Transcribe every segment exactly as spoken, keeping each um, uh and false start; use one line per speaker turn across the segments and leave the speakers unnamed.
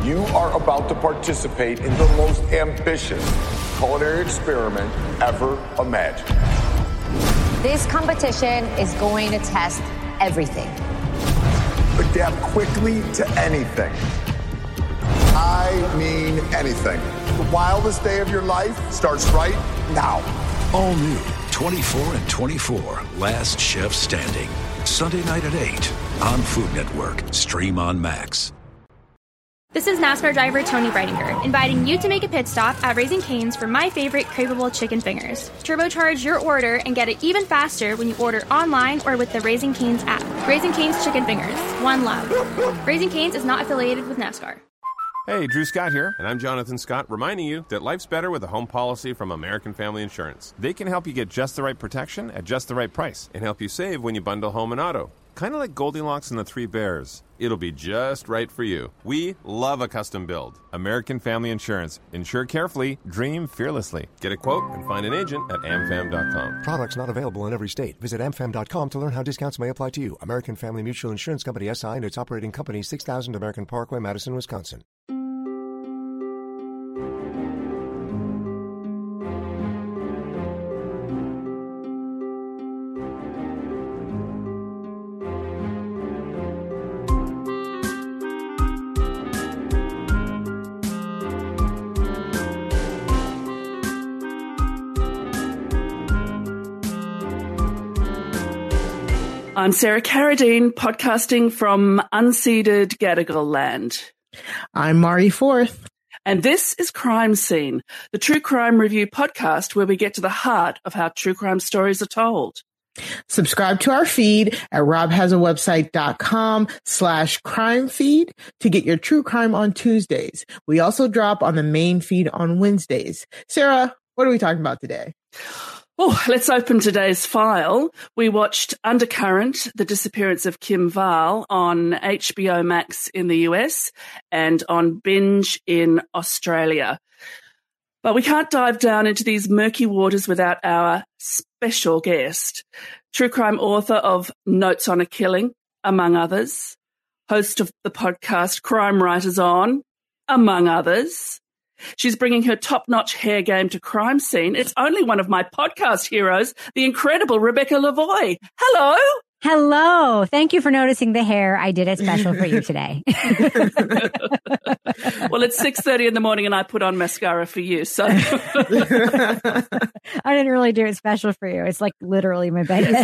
You are about to participate in the most ambitious culinary experiment ever imagined.
This competition is going to test everything.
Adapt quickly to anything. I mean anything. The wildest day of your life starts right now.
All new twenty-four and twenty-four, Last Chef Standing. Sunday night at eight on Food Network. Stream on Max.
This is NASCAR driver Tony Breidinger, inviting you to make a pit stop at Raising Cane's for my favorite craveable chicken fingers. Turbocharge your order and get it even faster when you order online or with the Raising Cane's app. Raising Cane's Chicken Fingers. One love. Raising Cane's is not affiliated with NASCAR.
Hey, Drew Scott here, and I'm Jonathan Scott, reminding you that life's better with a home policy from American Family Insurance. They can help you get just the right protection at just the right price and help you save when you bundle home and auto. Kind of like Goldilocks and the Three Bears. It'll be just right for you. We love a custom build. American Family Insurance. Insure carefully, dream fearlessly. Get a quote and find an agent at amfam dot com.
Products not available in every state. Visit amfam dot com to learn how discounts may apply to you. American Family Mutual Insurance Company, S I, and its operating company, six thousand American Parkway, Madison, Wisconsin.
I'm Sarah Carradine, podcasting from unceded Gadigal land.
I'm Mari Forth.
And this is Crime Scene, the true crime review podcast where we get to the heart of how true crime stories are told.
Subscribe to our feed at robhasawebsite.com slash crime feed to get your true crime on Tuesdays. We also drop on the main feed on Wednesdays. Sarah, what are we talking about today?
Oh, let's open today's file. We watched Undercurrent, The Disappearance of Kim Wahl on H B O Max in the U S and on Binge in Australia. But we can't dive down into these murky waters without our special guest, true crime author of Notes on a Killing, among others, host of the podcast Crime Writers On, among others. She's bringing her top-notch hair game to Crime Scene. It's only one of my podcast heroes, the incredible Rebecca Lavoie. Hello.
Hello. Thank you for noticing the hair. I did it special for you today.
Well, it's six thirty in the morning and I put on mascara for you. So
I didn't really do it special for you. It's like literally my bed.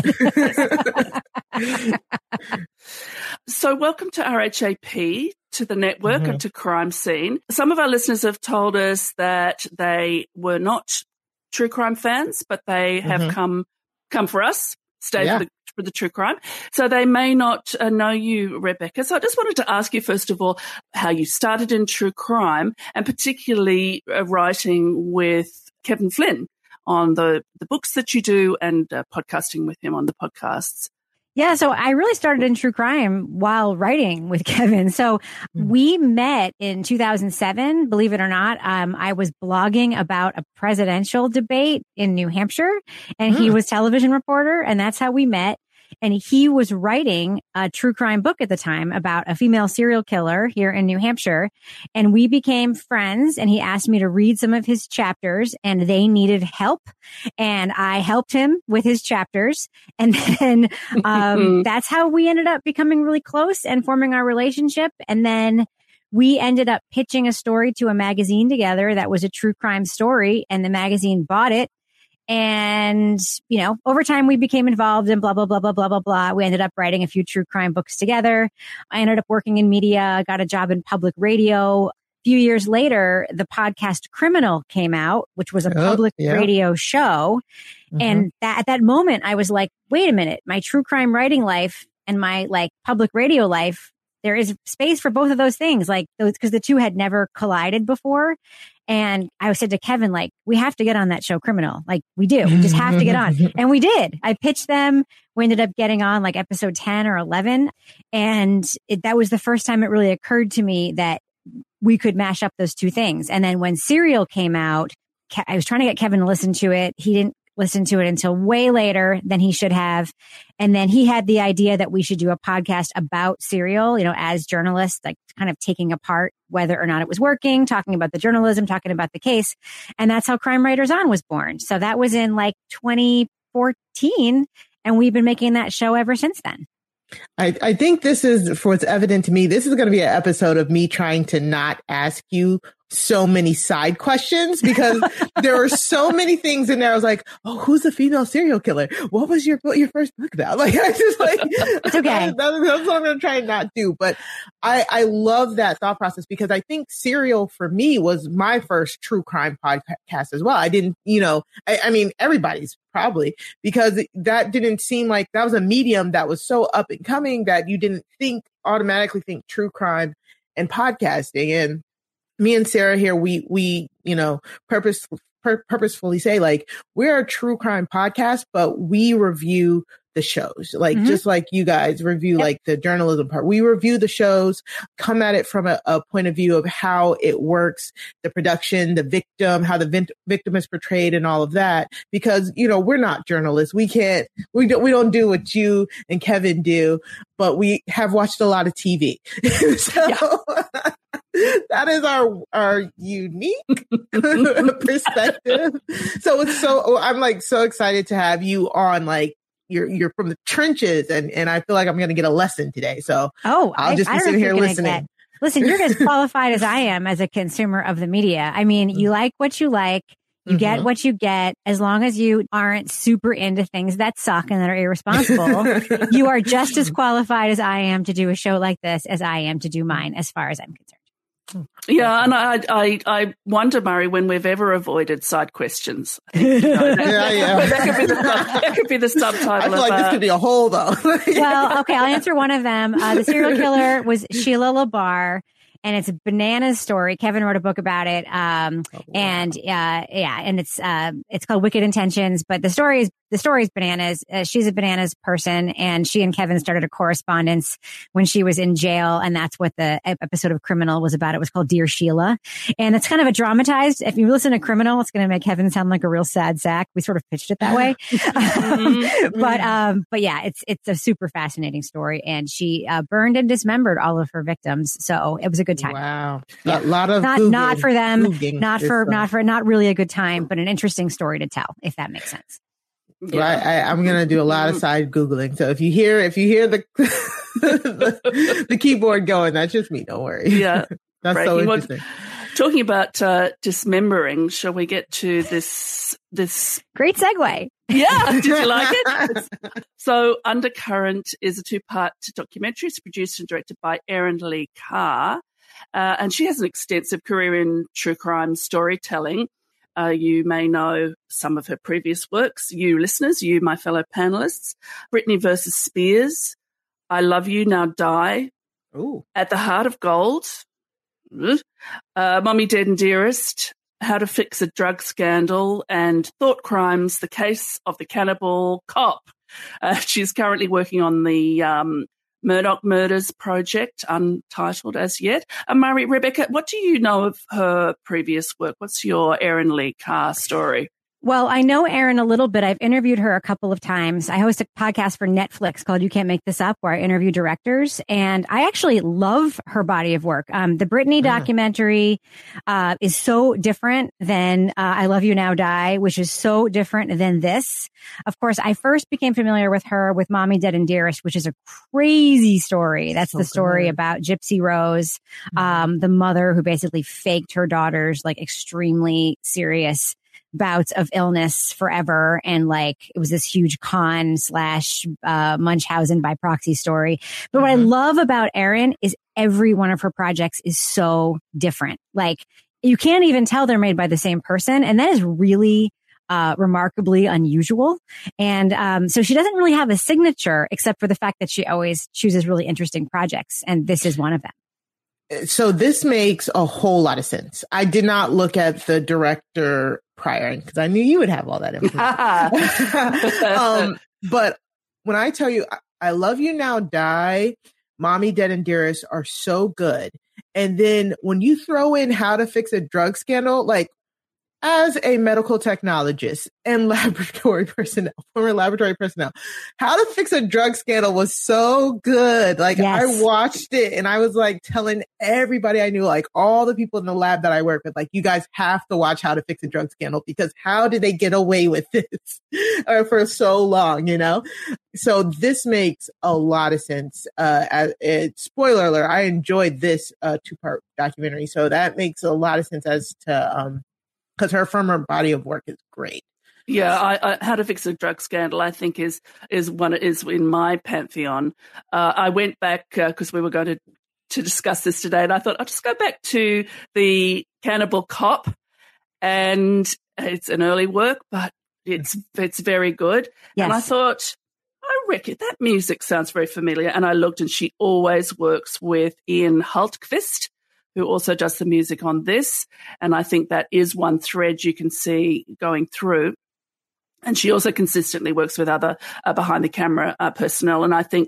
So welcome to R H A P, to the network, mm-hmm. and to Crime Scene. Some of our listeners have told us that they were not true crime fans, but they have mm-hmm. come come for us, stay yeah. for, the, for the true crime. So they may not uh, know you, Rebecca. So I just wanted to ask you, first of all, how you started in true crime, and particularly uh, writing with Kevin Flynn on the, the books that you do and uh, podcasting with him on the podcasts.
Yeah, so I really started in true crime while writing with Kevin. So mm-hmm. we met in two thousand seven, believe it or not. Um, I was blogging about a presidential debate in New Hampshire, and mm. he was television reporter, and that's how we met. And he was writing a true crime book at the time about a female serial killer here in New Hampshire. And we became friends, and he asked me to read some of his chapters, and they needed help. And I helped him with his chapters. And then um, that's how we ended up becoming really close and forming our relationship. And then we ended up pitching a story to a magazine together that was a true crime story, and the magazine bought it. And, you know, over time we became involved in blah, blah, blah, blah, blah, blah, blah. We ended up writing a few true crime books together. I ended up working in media, got a job in public radio. A few years later, the podcast Criminal came out, which was a oh, public yeah. radio show. Mm-hmm. And that, at that moment, I was like, wait a minute, my true crime writing life and my like public radio life, there is space for both of those things, like those, because the two had never collided before. And I said to Kevin, like, we have to get on that show Criminal. Like, we do. We just have to get on. And we did. I pitched them. We ended up getting on like episode ten or eleven. And it, that was the first time it really occurred to me that we could mash up those two things. And then when Serial came out, I was trying to get Kevin to listen to it. He didn't listen to it until way later than he should have. And then he had the idea that we should do a podcast about Serial, you know, as journalists, like kind of taking apart whether or not it was working, talking about the journalism, talking about the case. And that's how Crime Writers On was born. So that was in like twenty fourteen. And we've been making that show ever since then.
I, I think this is, for what's evident to me, this is going to be an episode of me trying to not ask you so many side questions, because there were so many things in there. I was like, oh, who's the female serial killer? What was your your first book about? Like, I just like,
it's okay.
That, that's what I'm going to try and not do. But I, I love that thought process, because I think Serial for me was my first true crime podcast as well. I didn't, you know, I, I mean, everybody's probably, because that didn't seem like that was a medium that was so up and coming that you didn't think automatically think true crime and podcasting. And me and Sarah here, we, we, you know, purpose, pur- purposefully say, like, we're a true crime podcast, but we review the shows, like, mm-hmm. just like you guys review, yep. like the journalism part. We review the shows, come at it from a, a point of view of how it works, the production, the victim, how the vin- victim is portrayed and all of that, because, you know, we're not journalists. We can't, we don't, we don't do what you and Kevin do, but we have watched a lot of T V. So yeah. That is our our unique perspective. So it's so I'm like so excited to have you on. Like you're you're from the trenches, and and I feel like I'm going to get a lesson today. So
oh,
I'll
I,
just be
I
sitting here listening.
Get, listen, you're as qualified as I am as a consumer of the media. I mean, you like what you like. You mm-hmm. get what you get, as long as you aren't super into things that suck and that are irresponsible. You are just as qualified as I am to do a show like this as I am to do mine, as far as I'm concerned.
Yeah, and I, I, I wonder, Murray, when we've ever avoided side questions. I think, you know, that,
yeah, yeah.
That could be the sub, that could be the subtitle. I
feel
of,
like
uh,
this could be a whole though.
Well, okay, I'll answer one of them. Uh, the serial killer was Sheila LaBar. And it's a bananas story. Kevin wrote a book about it. Um, oh, wow. and, uh, yeah, and it's, uh, it's called Wicked Intentions, but the story is, the story is bananas. Uh, she's a bananas person, and she and Kevin started a correspondence when she was in jail. And that's what the episode of Criminal was about. It was called Dear Sheila. And it's kind of a dramatized, if you listen to Criminal, it's going to make Kevin sound like a real sad sack. We sort of pitched it that way.
mm-hmm.
But, um, but yeah, it's, it's a super fascinating story. And she, uh, burned and dismembered all of her victims. So it was a good time.
Wow.
Yeah.
A lot of
not,
Googling,
not for them,
Googling
not for,
stuff.
not for, not really a good time, but an interesting story to tell, if that makes sense.
Yeah. Well, I, I, I'm going to do a lot of side Googling. So if you hear, if you hear the, the, the keyboard going, that's just me. Don't worry.
Yeah.
That's
Breaking.
so interesting.
What, talking about uh, dismembering, shall we get to this, this
great segue?
Yeah. Did you like it? So Undercurrent is a two-part documentary. It's produced and directed by Erin Lee Carr. Uh, and she has an extensive career in true crime storytelling. Uh, you may know some of her previous works. You listeners, you, my fellow panelists. Britney versus Spears, I Love You, Now Die.
Ooh.
At the Heart of Gold. Uh, Mommy Dead and Dearest. How to Fix a Drug Scandal, and Thought Crimes, The Case of the Cannibal Cop. Uh, she's currently working on the um, Murdoch Murders project, untitled as yet. Uh, Murray, Rebecca, what do you know of her previous work? What's your Erin Lee Carr story?
Well, I know Erin a little bit. I've interviewed her a couple of times. I host a podcast for Netflix called You Can't Make This Up, where I interview directors. And I actually love her body of work. Um, the Britney documentary uh, is so different than uh, I Love You, Now Die, which is so different than this. Of course, I first became familiar with her with Mommy Dead and Dearest, which is a crazy story. That's so the story good. about Gypsy Rose, um, the mother who basically faked her daughter's like extremely serious bouts of illness forever. And like, it was this huge con slash, uh, Munchausen by proxy story. But mm-hmm. what I love about Erin is every one of her projects is so different. Like, you can't even tell they're made by the same person. And that is really, uh, remarkably unusual. And, um, so she doesn't really have a signature except for the fact that she always chooses really interesting projects. And this is one of them.
So this makes a whole lot of sense. I did not look at the director prior because I knew you would have all that information. um, but when I tell you, I Love You, Now Die, Mommy Dead and Dearest are so good. And then when you throw in How to Fix a Drug Scandal, like, as a medical technologist and laboratory personnel, former laboratory personnel, How to Fix a Drug Scandal was so good. Like yes. I watched it and I was like telling everybody I knew, like all the people in the lab that I work with, like you guys have to watch How to Fix a Drug Scandal because how did they get away with this uh, for so long, you know? So this makes a lot of sense. Uh, as, uh, spoiler alert, I enjoyed this uh, two-part documentary. So that makes a lot of sense as to, um, because her former body of work is great.
Yeah, I, I, How to Fix a Drug Scandal, I think, is is one is in my pantheon. Uh, I went back because uh, we were going to, to discuss this today, and I thought I'll just go back to the Cannibal Cop, and it's an early work, but it's it's very good. Yes. And I thought, I reckon that music sounds very familiar, and I looked, and she always works with Ian Hultqvist, who also does the music on this. And I think that is one thread you can see going through. And she also consistently works with other uh, behind-the-camera uh, personnel. And I think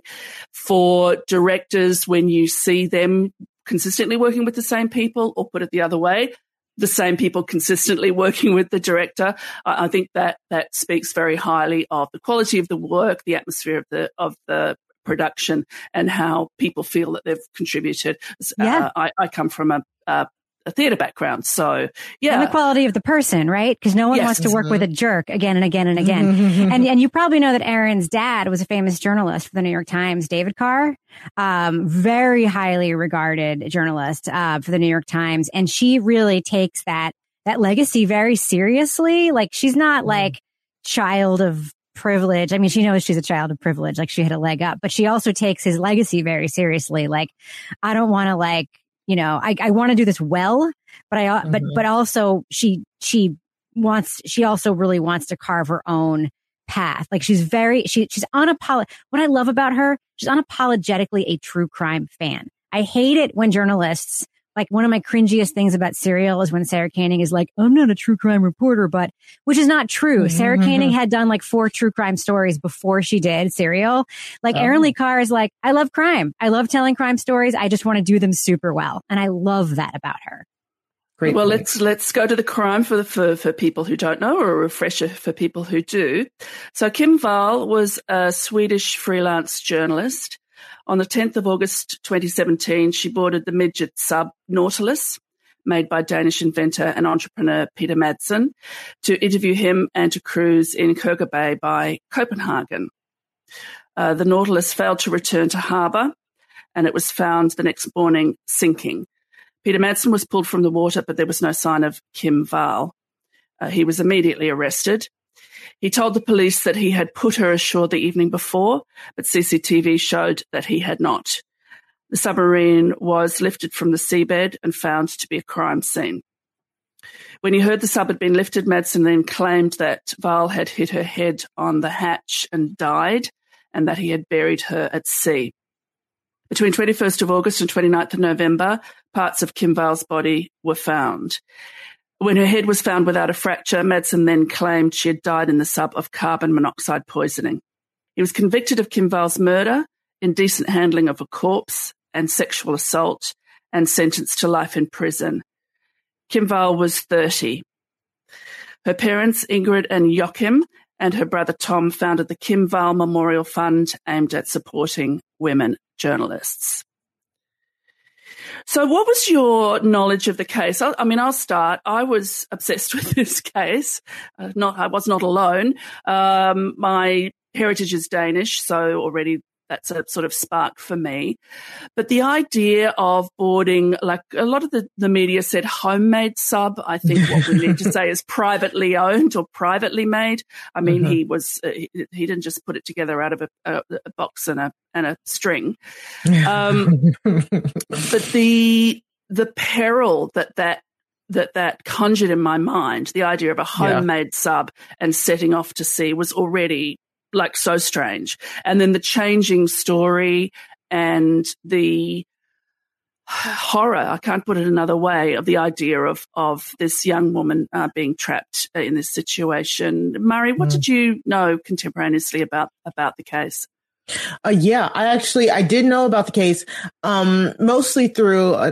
for directors, when you see them consistently working with the same people, or put it the other way, the same people consistently working with the director, I, I think that that speaks very highly of the quality of the work, the atmosphere of the of the production, and how people feel that they've contributed. Yeah. Uh, I, I come from a, a, a theatre background, so yeah.
And the quality of the person, right? Because no one yes. wants to work mm-hmm. with a jerk again and again and again. Mm-hmm. And and you probably know that Erin's dad was a famous journalist for the New York Times, David Carr, um, very highly regarded journalist uh, for the New York Times, and she really takes that that legacy very seriously. Like she's not mm-hmm. like child of privilege. I mean, she knows she's a child of privilege, like she had a leg up, but she also takes his legacy very seriously. Like, I don't want to like, you know, I, I want to do this well, but I, mm-hmm. but, but also she, she wants, she also really wants to carve her own path. Like she's very, she, she's unapologetic. What I love about her, she's unapologetically a true crime fan. I hate it when journalists, like one of my cringiest things about Serial is when Sarah Koenig is like, I'm not a true crime reporter, but, which is not true. Mm-hmm. Sarah Koenig had done like four true crime stories before she did Serial. Like oh. Erin Lee Carr is like, I love crime. I love telling crime stories. I just want to do them super well. And I love that about her.
Great well, point. let's let's go to the crime for, the, for for people who don't know, or a refresher for people who do. So Kim Wall was a Swedish freelance journalist. On the tenth of August twenty seventeen, she boarded the midget sub Nautilus, made by Danish inventor and entrepreneur Peter Madsen, to interview him and to cruise in Køge Bay by Copenhagen. Uh, the Nautilus failed to return to harbour, and it was found the next morning sinking. Peter Madsen was pulled from the water, but there was no sign of Kim Wall. Uh, he was immediately arrested. He told the police that he had put her ashore the evening before, but C C T V showed that he had not. The submarine was lifted from the seabed and found to be a crime scene. When he heard the sub had been lifted, Madsen then claimed that Wall had hit her head on the hatch and died, and that he had buried her at sea. Between twenty-first of August and twenty-ninth of November, parts of Kim Wall's body were found. When her head was found without a fracture, Madsen then claimed she had died in the sub of carbon monoxide poisoning. He was convicted of Kim Wall's murder, indecent handling of a corpse, and sexual assault, and sentenced to life in prison. Kim Wall was thirty. Her parents, Ingrid and Joachim, and her brother Tom founded the Kim Wall Memorial Fund, aimed at supporting women journalists. So what was your knowledge of the case? I, I mean, I'll start. I was obsessed with this case. Uh, not, I was not alone. Um, my heritage is Danish, so already that's a sort of spark for me. But the idea of boarding, like a lot of the, the media said homemade sub, I think what we need to say is privately owned or privately made. I mean, mm-hmm. he was, uh, he, he didn't just put it together out of a, a, a box and a, and a string. Um, but the, the peril that that, that that conjured in my mind, the idea of a homemade yeah. sub and setting off to sea was already like so strange. And then the changing story and the horror, I can't put it another way, of the idea of, of this young woman uh, being trapped in this situation. Murray, what mm. did you know contemporaneously about, about the case?
Uh, yeah, I actually, I did know about the case, um, mostly through uh,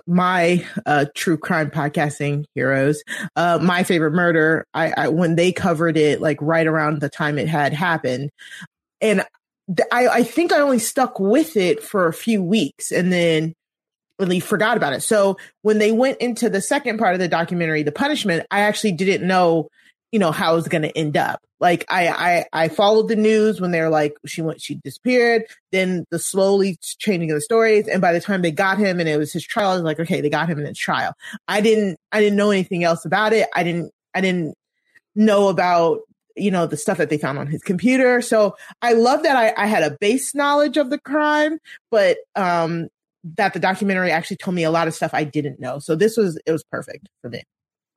my uh, true crime podcasting heroes. Uh, My Favorite Murder, I, I when they covered it, like right around the time it had happened. And th- I, I think I only stuck with it for a few weeks and then really forgot about it. So when they went into the second part of the documentary, The Punishment, I actually didn't know, you know, how it was going to end up. Like I, I, I followed the news when they're like, she went, she disappeared, then the slowly changing of the stories. And by the time they got him and it was his trial, I was like, okay, they got him in his trial. I didn't, I didn't know anything else about it. I didn't, I didn't know about, you know, the stuff that they found on his computer. So I love that I, I had a base knowledge of the crime, but, um, that the documentary actually told me a lot of stuff I didn't know. So this was, it was perfect for me.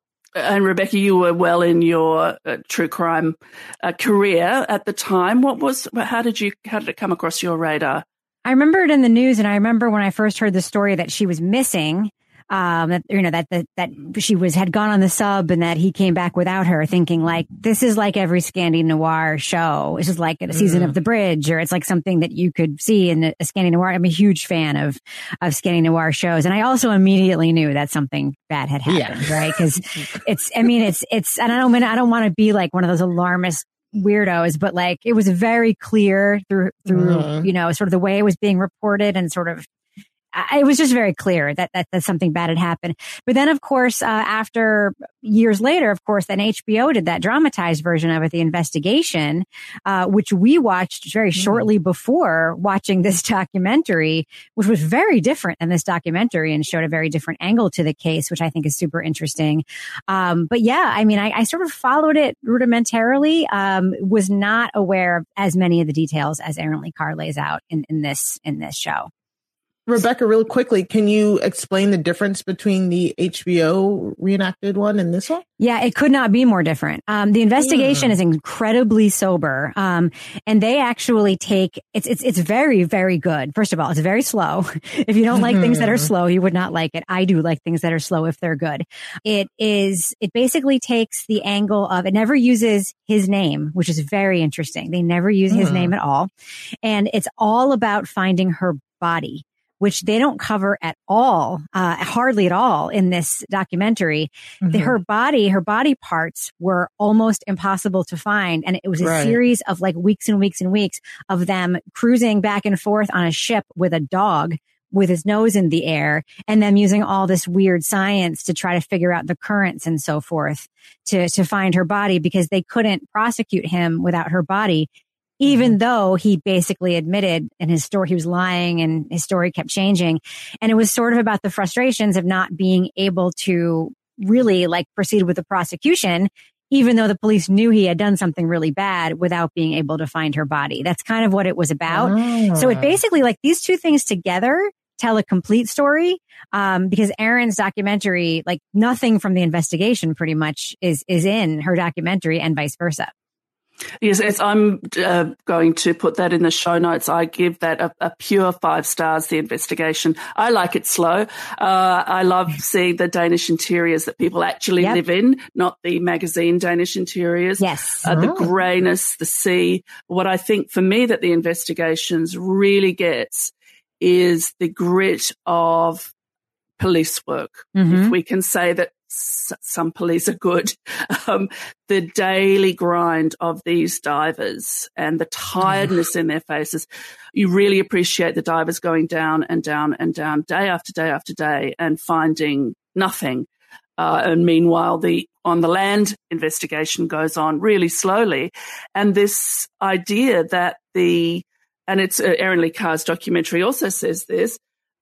And Rebecca, you were well in your uh, true crime uh, career at the time. What was, how did you, how did it come across your radar?
I remember it in the news, and I remember when I first heard the story that she was missing. Um, that, you know, that, that, that she was, had gone on the sub and that he came back without her, thinking like, this is like every Scandi Noir show. This is like a season mm. of The Bridge, or it's like something that you could see in a, a Scandi Noir. I'm a huge fan of, of Scandi Noir shows. And I also immediately knew that something bad had happened, yeah. right? Cause it's, I mean, it's, it's, and I don't mean, I don't want to be like one of those alarmist weirdos, but like, it was very clear through, through, mm. you know, sort of the way it was being reported and sort of, it was just very clear that, that, that something bad had happened. But then, of course, uh, after years later, of course, then H B O did that dramatized version of it, The Investigation, uh, which we watched very shortly before watching this documentary, which was very different than this documentary and showed a very different angle to the case, which I think is super interesting. Um, but yeah, I mean, I, I sort of followed it rudimentarily, um, was not aware of as many of the details as Erin Lee Carr lays out in, in this, in this show.
Rebecca, really quickly, can you explain the difference between the H B O reenacted one and this one?
Yeah, it could not be more different. Um, the investigation yeah. is incredibly sober. Um, and they actually take, it's, it's, it's very, very good. First of all, it's very slow. If you don't like things that are slow, you would not like it. I do like things that are slow if they're good. It is, it basically takes the angle of, it never uses his name, which is very interesting. They never use his mm. name at all. And it's all about finding her body, which they don't cover at all, uh, hardly at all in this documentary. Mm-hmm. The, her body, her body parts were almost impossible to find. And it was a right. series of like weeks and weeks and weeks of them cruising back and forth on a ship with a dog with his nose in the air, and them using all this weird science to try to figure out the currents and so forth to, to find her body, because they couldn't prosecute him without her body. Even though he basically admitted in his story, he was lying and his story kept changing. And it was sort of about the frustrations of not being able to really like proceed with the prosecution, even though the police knew he had done something really bad, without being able to find her body. That's kind of what it was about. Oh. So it basically, like, these two things together tell a complete story. Um, because Erin's documentary, like nothing from the investigation pretty much is, is in her documentary, and vice versa.
Yes, as I'm uh, going to put that in the show notes. I give that a, a pure five stars, The Investigation. I like it slow. Uh, I love seeing the Danish interiors that people actually yep. live in, not the magazine Danish interiors.
Yes.
Uh, oh. The greyness, the sea. What I think for me that The Investigations really gets is the grit of police work. Mm-hmm. If we can say that some police are good, um, the daily grind of these divers and the tiredness in their faces, you really appreciate the divers going down and down and down day after day after day and finding nothing. Uh, and meanwhile, the on the land investigation goes on really slowly. And this idea that the, and it's uh, Erin Lee Carr's documentary also says this,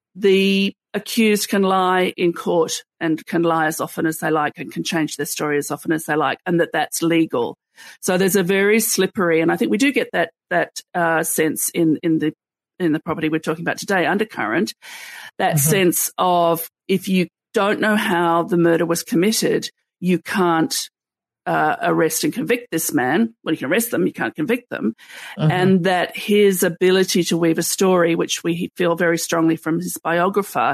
the accused can lie in court and can lie as often as they like and can change their story as often as they like, and that that's legal. So there's a very slippery, and I think we do get that that uh, sense in in the in the property we're talking about today, Undercurrent, that mm-hmm. sense of if you don't know how the murder was committed, you can't uh, arrest and convict this man. Well, you can arrest them, you can't convict them. Mm-hmm. And that his ability to weave a story, which we feel very strongly from his biographer,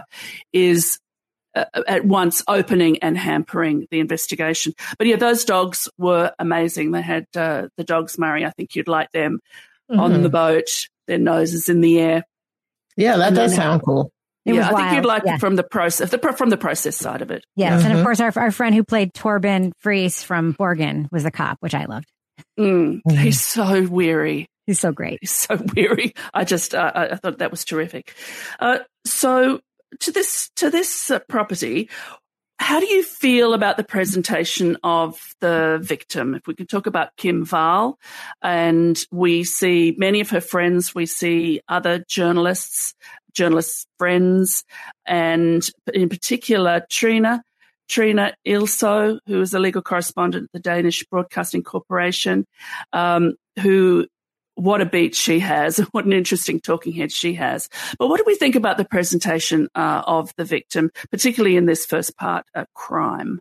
is uh, at once opening and hampering the investigation. But yeah, those dogs were amazing. They had uh, the dogs, Murray, I think you'd like them, mm-hmm. on the boat. their noses in the air.
Yeah, that does sound cool.
It
yeah,
was
I
wild.
think you'd like
yeah.
it from the process, the, from the process side of it.
Yes,
Mm-hmm.
and of course, our our friend who played Torben Fries from Borgen was the cop, which I loved.
Mm,
Mm-hmm.
He's so weary.
He's so great.
He's so weary. I just, uh, I I thought that was terrific. Uh, so to this, to this uh, property, how do you feel about the presentation of the victim? If we could talk about Kim Wall, and we see many of her friends, we see other journalists, journalists' friends, and in particular, Trine, Trine Ilso, who is a legal correspondent at the Danish Broadcasting Corporation, um, who what a beat she has, what an interesting talking head she has. But what do we think about the presentation uh, of the victim, particularly in this first part, uh, crime?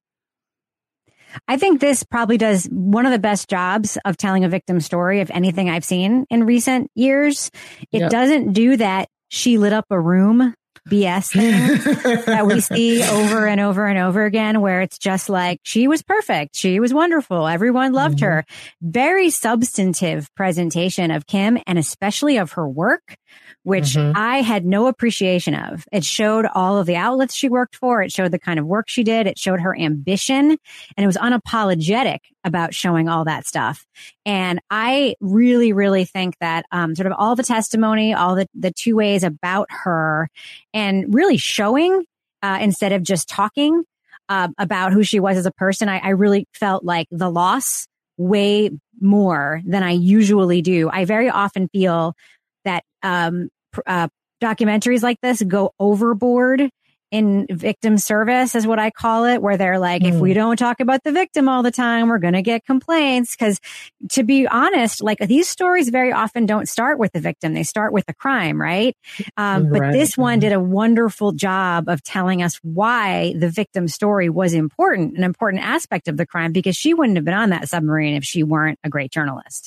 I think this probably does one of the best jobs of telling a victim story of anything I've seen in recent years. It
Yep.
doesn't do that she lit up a room B S thing that we see over and over and over again, where it's just like, she was perfect. She was wonderful. Everyone loved
Mm-hmm.
her. Very substantive presentation of Kim, and especially of her work, which
Mhm.
I had no appreciation of. It showed all of the outlets she worked for. It showed the kind of work she did. It showed her ambition, and it was unapologetic about showing all that stuff. And I really, really think that um, sort of all the testimony, all the, the two ways about her, and really showing uh, instead of just talking uh, about who she was as a person, I, I really felt like the loss way more than I usually do. I very often feel that um, pr- uh, documentaries like this go overboard in victim service, is what I call it, where they're like,
Mm.
if we don't talk about the victim all the time, we're going to get complaints. Because to be honest, like, these stories very often don't start with the victim. They start with the crime, right? Um, but
Right.
this one did a wonderful job of telling us why the victim story was important, an important aspect of the crime, because she wouldn't have been on that submarine if she weren't a great journalist.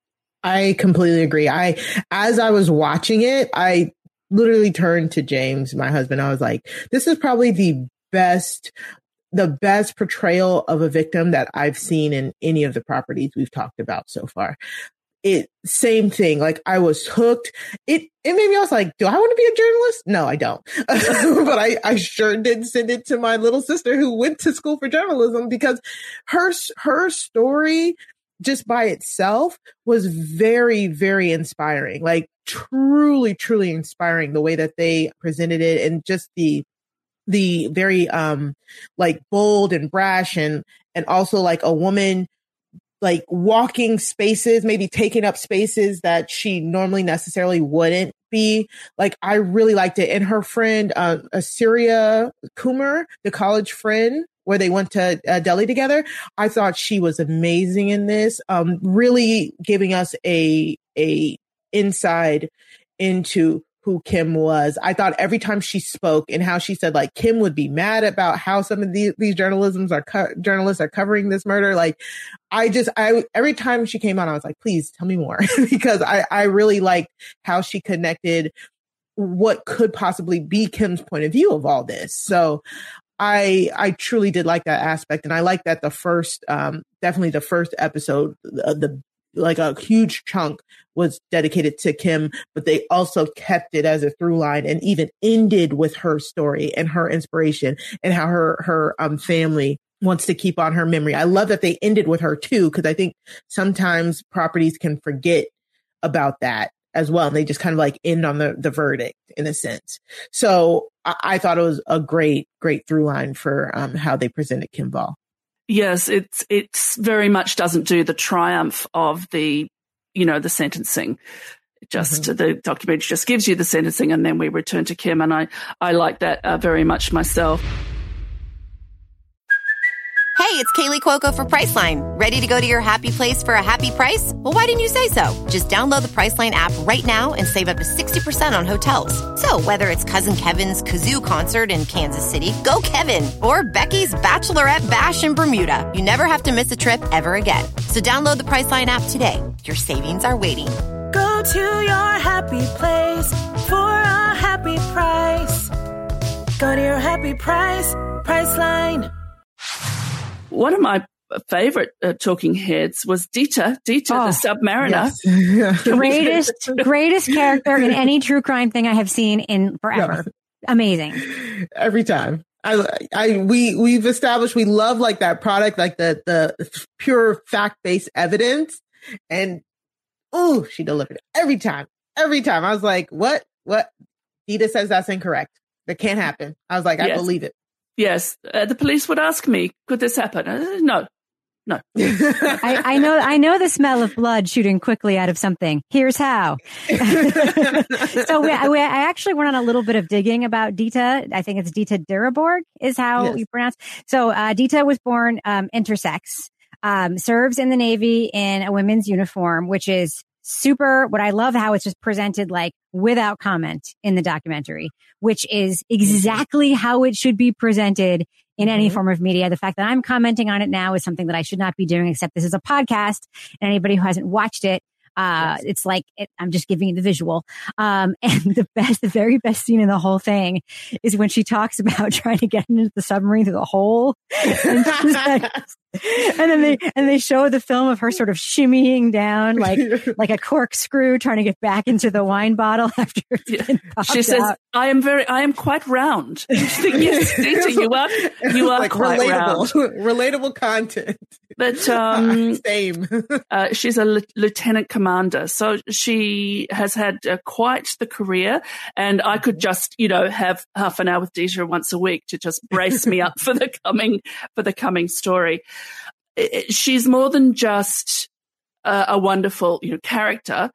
I completely agree. I, as I was watching it, I literally turned to James, my husband. I was like, this is probably the best, the best portrayal of a victim that I've seen in any of the properties we've talked about so far. It, same thing. Like, I was hooked. It, it made me, I was like, do I want to be a journalist? No, I don't. But I, I sure did send it to my little sister who went to school for journalism, because her, her story just by itself was very, very inspiring. Like, truly, truly inspiring, the way that they presented it, and just the, the very, um, like, bold and brash, and, and also like a woman, like, walking spaces, maybe taking up spaces that she normally necessarily wouldn't be. Like, I really liked it. And her friend, uh, Assyria Kumar, the college friend, where they went to uh, Delhi together, I thought she was amazing in this. Um, really giving us a, a insight into who Kim was. I thought every time she spoke, and how she said, like, Kim would be mad about how some of these, these journalisms are co- journalists are covering this murder. Like, I just, I, every time she came on, I was like, please tell me more, because I, I really liked how she connected what could possibly be Kim's point of view of all this. So I, I truly did like that aspect. And I like that the first, um, definitely the first episode, the, the like a huge chunk was dedicated to Kim, but they also kept it as a through line, and even ended with her story and her inspiration, and how her, her, um, family wants to keep on her memory. I love that they ended with her too, because I think sometimes properties can forget about that as well. And they just kind of like end on the, the verdict in a sense. So I, I thought it was a great, great through line for um, how they presented Kim Wall.
Yes, it's it's very much doesn't do the triumph of the, you know, the sentencing. It just mm-hmm. the documentary just gives you the sentencing, and then we return to Kim, and I I like that uh, very much myself.
Hey, it's Kaylee Cuoco for Priceline. Ready to go to your happy place for a happy price? Well, why didn't you say so? Just download the Priceline app right now and save up to sixty percent on hotels. So whether it's Cousin Kevin's Kazoo Concert in Kansas City, go Kevin, or Becky's Bachelorette Bash in Bermuda, you never have to miss a trip ever again. So download the Priceline app today. Your savings are waiting.
Go to your happy place for a happy price. Go to your happy price, Priceline.
One of my favorite uh, talking heads was Dita, Dita,
Oh,
the Submariner.
Yes.
Greatest, greatest character in any true crime thing I have seen in forever. Amazing.
Every time. I, I, we, we've established we love like that product, like the, the pure fact-based evidence. And, oh, she delivered it every time. Every time. I was like, what? What? Dita says that's incorrect. That can't happen. I was like, I
Yes.
believe it.
Yes. Uh, the police would ask me, could this happen? Uh, no. No.
I, I know, I know the smell of blood shooting quickly out of something. Here's how. So we, we, I actually went on a little bit of digging about Dita. I think it's Dita Diraborg is how
Yes.
you pronounce. So uh, Dita was born um, intersex, um, serves in the Navy in a women's uniform, which is super. What I love how it's just presented like without comment in the documentary, which is exactly how it should be presented in any
Mm-hmm.
form of media. The fact that I'm commenting on it now is something that I should not be doing, except this is a podcast. And anybody who hasn't watched it, uh, yes. it's like, it, I'm just giving you the visual. Um, and the best, the very best scene in the whole thing is when she talks about trying to get into the submarine through the hole. And, like, and then they, and they show the film of her sort of shimmying down like, like a corkscrew trying to get back into the wine bottle after it's been popped
She says,
out.
I am very, I am quite round. Yes, Dita, you are, you are
like
quite
relatable,
round.
relatable content.
But, um,
same.
uh, she's a li- lieutenant commander. So she has had uh, quite the career, and I could just, you know, have half an hour with Dita once a week to just brace me up for the coming, for the coming story. It, she's more than just uh, a wonderful, you know, character.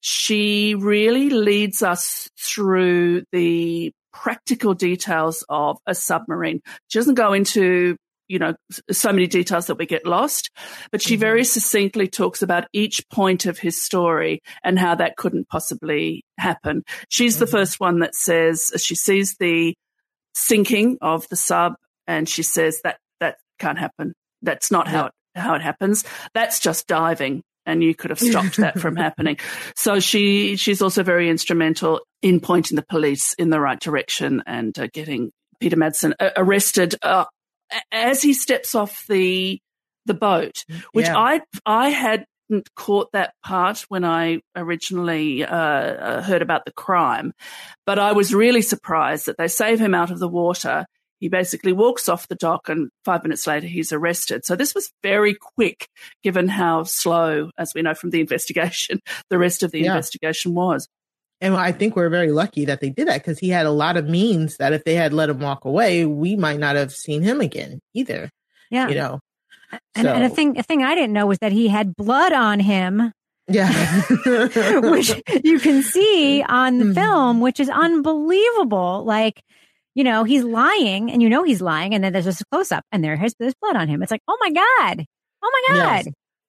She really leads us through the practical details of a submarine. She doesn't go into, you know, so many details that we get lost, but she mm-hmm. very succinctly talks about each point of his story and how that couldn't possibly happen. She's mm-hmm. the first one that says, she sees the sinking of the sub and she says that that can't happen. That's not how it, how it happens. That's just diving. And you could have stopped that from happening. So she she's also very instrumental in pointing the police in the right direction and uh, getting Peter Madsen uh, arrested uh, as he steps off the the boat, which yeah. I I hadn't caught that part when I originally uh, heard about the crime, but I was really surprised that they save him out of the water. He basically walks off the dock and five minutes later he's arrested. So this was very quick, given how slow, as we know from the investigation, the rest of the yeah. investigation was.
And I think we're very lucky that they did that because he had a lot of means that if they had let him walk away, we might not have seen him again either.
Yeah.
You know,
and,
so.
and a thing, a thing I didn't know was that he had blood on him.
Yeah.
Which you can see on the mm-hmm. film, which is unbelievable. Like, you know, he's lying and you know he's lying. And then there's just a close up and there has there's blood on him. It's like, oh my God. Oh my God.
Yes.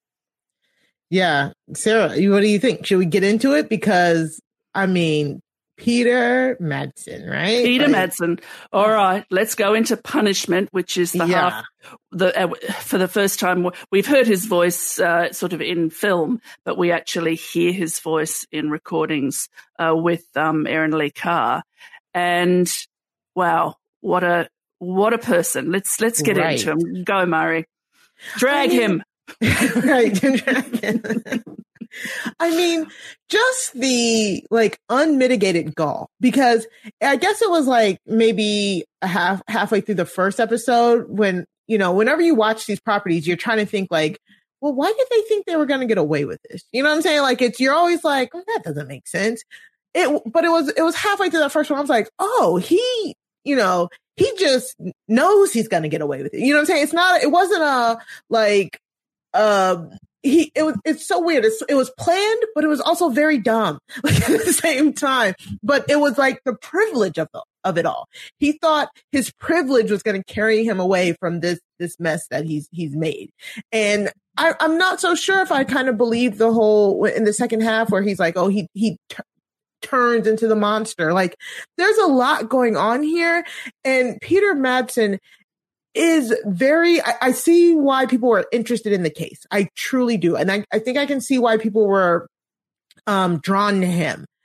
Yeah. Sarah, what do you think? Should we get into it? Because, I mean, Peter Madsen, right?
Peter
like,
Madsen. All right. Let's go into punishment, which is the
yeah.
half, the uh, for the first time. We've heard his voice uh, sort of in film, but we actually hear his voice in recordings uh, with um, Aaron Lee Carr. And wow, what a what a person. Let's let's get right. into him. Go, Murray. Drag I mean, him.
Right, drag him. I mean, just the like unmitigated gall, because I guess it was like maybe a half halfway through the first episode when, you know, whenever you watch these properties, you're trying to think like, well, why did they think they were going to get away with this? You know what I'm saying? Like, it's, you're always like, oh, that doesn't make sense. It, but it was, it was halfway through that first one. I was like, oh, he, you know, he just knows he's going to get away with it. You know what I'm saying? It's not, it wasn't a, like, uh, he, it was, it's so weird. It's, it was planned, but it was also very dumb like, at the same time. But it was like the privilege of the, of it all. He thought his privilege was going to carry him away from this, this mess that he's, he's made. And I, I'm not so sure if I kind of believe the whole, in the second half where he's like, oh, he, he, t- turns into the monster. Like, there's a lot going on here. And Peter Madsen is very, I, I see why people were interested in the case. I truly do. And I, I think I can see why people were um, drawn to him.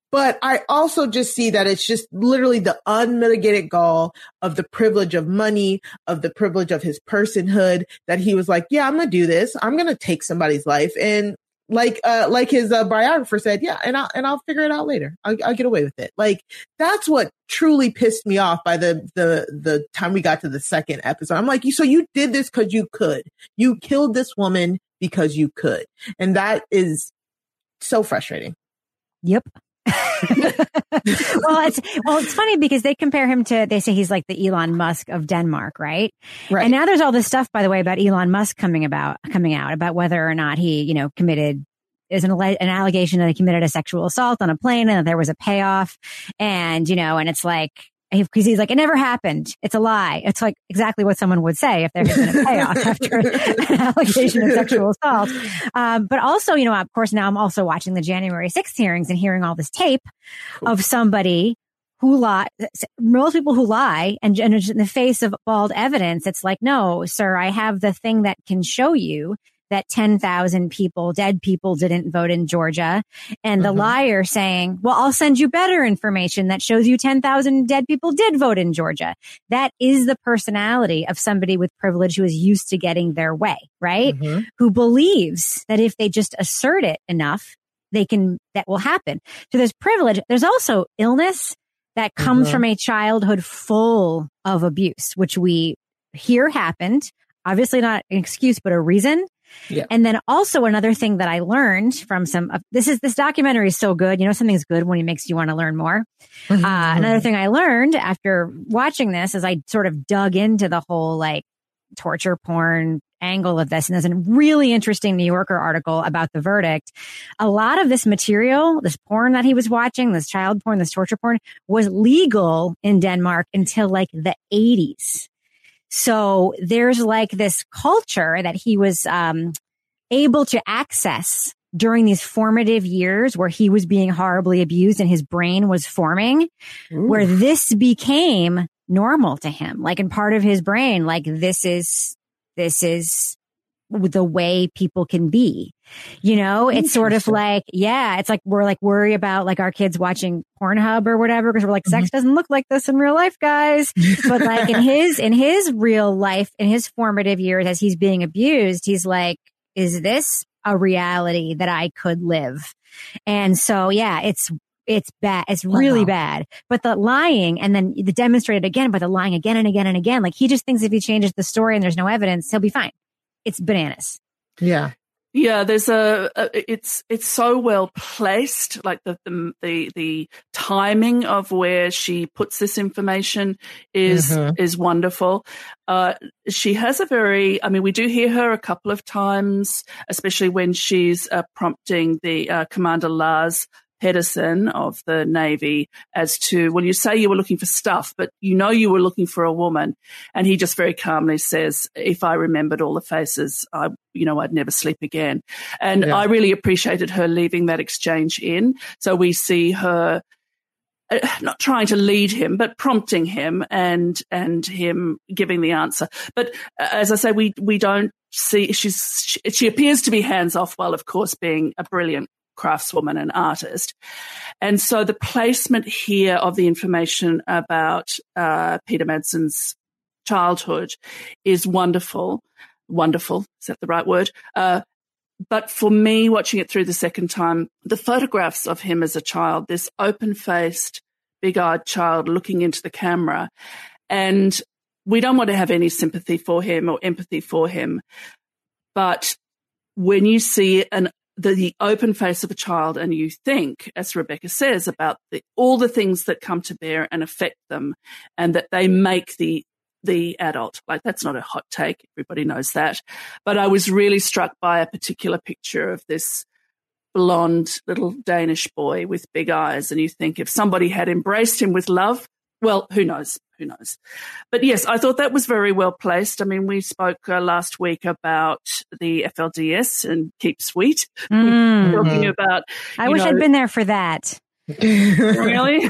But I also just see that it's just literally the unmitigated gall of the privilege of money, of the privilege of his personhood, that he was like, yeah, I'm going to do this. I'm going to take somebody's life. And like, uh, like his uh, biographer said, yeah, and I'll, and I'll figure it out later. I'll, I'll get away with it. Like, that's what truly pissed me off by the, the, the time we got to the second episode. I'm like, so you did this because you could. You killed this woman because you could. And that is so frustrating.
Yep. well, it's well, it's funny because they compare him to, they say he's like the Elon Musk of Denmark, right?
Right.
And now there's all this stuff, by the way, about Elon Musk coming about, coming out about whether or not he, you know, committed, is an, an allegation that he committed a sexual assault on a plane and that there was a payoff. And, you know, and it's like, because he's like, it never happened. It's a lie. It's like exactly what someone would say if there had been a payoff after an allegation of sexual assault. Um, but also, you know, of course, now I'm also watching the January sixth hearings and hearing all this tape of somebody who lie, most people who lie, and, and in the face of bald evidence, it's like, no, sir, I have the thing that can show you that ten thousand people, dead people, didn't vote in Georgia. And the mm-hmm. liar saying, well, I'll send you better information that shows you ten thousand dead people did vote in Georgia. That is the personality of somebody with privilege who is used to getting their way, right? Mm-hmm. Who believes that if they just assert it enough, they can, that will happen. So there's privilege. There's also illness that comes mm-hmm. from a childhood full of abuse, which we hear happened. Obviously not an excuse, but a reason. Yeah. And then also another thing that I learned from some, uh, this is, this documentary is so good. You know, something's good when it makes you want to learn more. Mm-hmm. Uh, another thing I learned after watching this is I sort of dug into the whole like torture porn angle of this. And there's a really interesting New Yorker article about the verdict. A lot of this material, this porn that he was watching, this child porn, this torture porn, was legal in Denmark until like the eighties. So there's like this culture that he was um, able to access during these formative years where he was being horribly abused and his brain was forming, Ooh. Where this became normal to him. Like in part of his brain, like this is, this is the way people can be. You know, it's sort of like, yeah, it's like we're like worry about like our kids watching Pornhub or whatever because we're like, sex mm-hmm. doesn't look like this in real life, guys. But like in his, in his real life, in his formative years as he's being abused, he's like, is this a reality that I could live? And so, yeah, it's, it's bad. It's really wow. bad. But the lying and then the demonstrated again, but the lying again and again and again, like he just thinks if he changes the story and there's no evidence, he'll be fine. It's bananas.
Yeah.
Yeah, there's a, a it's it's so well placed, like the, the the the timing of where she puts this information is mm-hmm. is wonderful. Uh, she has a very, I mean, we do hear her a couple of times, especially when she's uh, prompting the uh, Commander Lars Pedersen of the Navy as to, well, you say you were looking for stuff, but you know you were looking for a woman. And he just very calmly says, if I remembered all the faces, I, you know, I'd never sleep again. And yeah. I really appreciated her leaving that exchange in. So we see her uh, not trying to lead him, but prompting him and, and him giving the answer. But uh, as I say, we, we don't see, she's, she, she appears to be hands off while, of course, being a brilliant craftswoman and artist. And so the placement here of the information about uh, Peter Madsen's childhood is wonderful. Wonderful, is that the right word? Uh, but for me, watching it through the second time, the photographs of him as a child, this open-faced, big-eyed child looking into the camera, and we don't want to have any sympathy for him or empathy for him, but when you see an The, the open face of a child and you think, as Rebecca says, about the, all the things that come to bear and affect them and that they make the the adult. Like, that's not a hot take. Everybody knows that. But I was really struck by a particular picture of this blonde little Danish boy with big eyes. And you think if somebody had embraced him with love, well, who knows? Who knows? But yes, I thought that was very well placed. I mean, we spoke uh, last week about the F L D S and Keep Sweet. Mm. Talking about,
I wish know, I'd been there for that.
Really?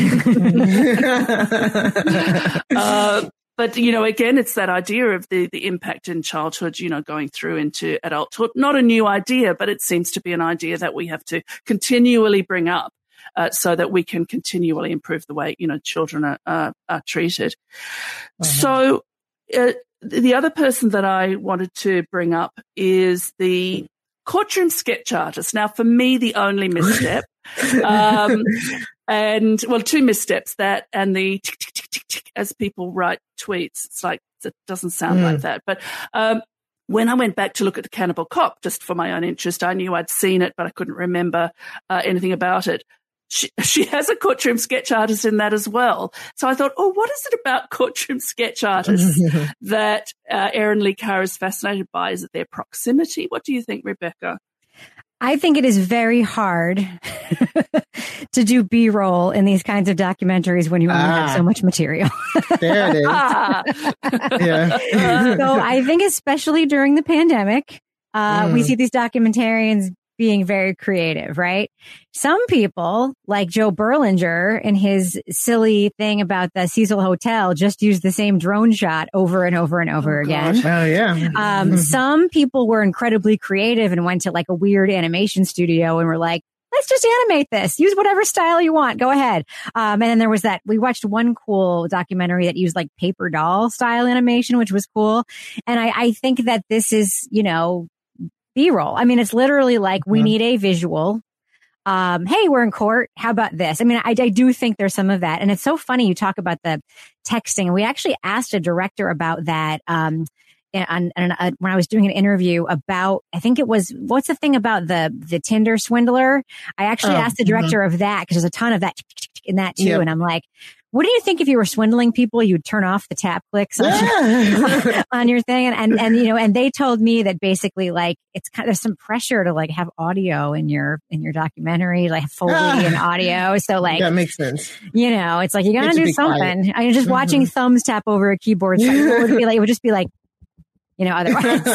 uh, but, you know, again, it's that idea of the, the impact in childhood, you know, going through into adulthood. Not a new idea, but it seems to be an idea that we have to continually bring up. uh, so that we can continually improve the way, you know, children are, uh, are treated. Mm-hmm. So uh, the other person that I wanted to bring up is the courtroom sketch artist. Now, for me, the only misstep, um, and well, two missteps, that and the tick, tick, tick, tick, tick, as people write tweets. It's like, it doesn't sound mm. like that. But um, when I went back to look at the Cannibal Cop, just for my own interest, I knew I'd seen it, but I couldn't remember uh, anything about it. She, she has a courtroom sketch artist in that as well. So I thought, oh, what is it about courtroom sketch artists that uh, Erin Lee Carr is fascinated by? Is it their proximity? What do you think, Rebecca?
I think it is very hard to do B-roll in these kinds of documentaries when you only ah, have so much material.
There it is. Ah. Yeah.
So I think especially during the pandemic, uh, mm. we see these documentarians being very creative, right? Some people, like Joe Berlinger in his silly thing about the Cecil Hotel, just used the same drone shot over and over and over
oh,
again.
Gosh. Oh, yeah.
Um, some people were incredibly creative and went to like a weird animation studio and were like, let's just animate this. Use whatever style you want. Go ahead. Um, and then there was that, we watched one cool documentary that used like paper doll style animation, which was cool. And I, I think that this is, you know, B-roll. I mean, it's literally like, we need a visual. Um, hey, we're in court. How about this? I mean, I, I do think there's some of that. And it's so funny. You talk about the texting. And we actually asked a director about that, um, and, and uh, when I was doing an interview about, I think it was, what's the thing about the, the Tinder swindler? I actually oh, asked the director mm-hmm. of that, because there's a ton of that in that too. Yep. And I'm like, what do you think if you were swindling people, you'd turn off the tap clicks on, yeah. on your thing? And, and, and, you know, and they told me that basically like, it's kind of, there's some pressure to like have audio in your, in your documentary, like Foley ah. and audio. So like,
that makes sense.
You know, it's like, you gotta do something. I mean, just mm-hmm. watching thumbs tap over a keyboard. So it would be like, it would just be like, you know, otherwise.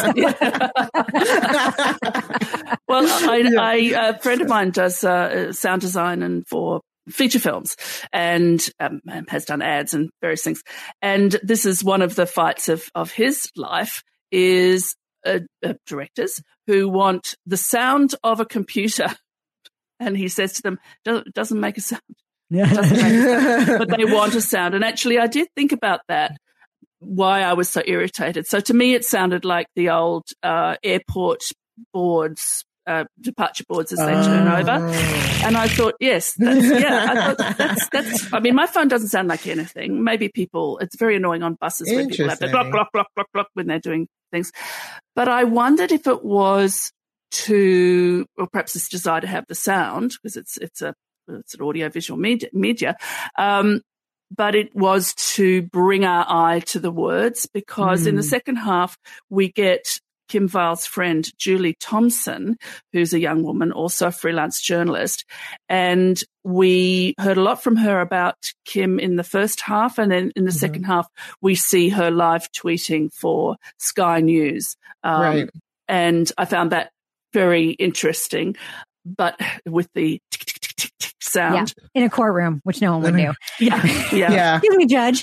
Well, I, I, a friend of mine does uh, sound design and for feature films, and um, has done ads and various things. And this is one of the fights of, of his life is uh, uh, directors who want the sound of a computer. And he says to them, it doesn't make a sound. Yeah. It doesn't make a sound. But they want a sound. And actually, I did think about that, why I was so irritated. So to me, it sounded like the old uh, airport boards, Uh, departure boards as they oh. turn over. And I thought, yes, that's, yeah, I thought that's, that's, I mean, my phone doesn't sound like anything. Maybe people, it's very annoying on buses when people have the glock, glock, glock, glock, glock when they're doing things. But I wondered if it was to, or perhaps it's desire to have the sound, because it's, it's a, it's an audio visual media, media. Um, but it was to bring our eye to the words, because mm. in the second half, we get Kim Weil's friend, Julie Thompson, who's a young woman, also a freelance journalist. And we heard a lot from her about Kim in the first half. And then in the mm-hmm. second half, we see her live tweeting for Sky News. Um, right. And I found that very interesting, but with the tick, tick, tick, tick, tick sound.
Yeah. In a courtroom, which no one would do.
Yeah. Yeah.
yeah. Excuse me, Judge.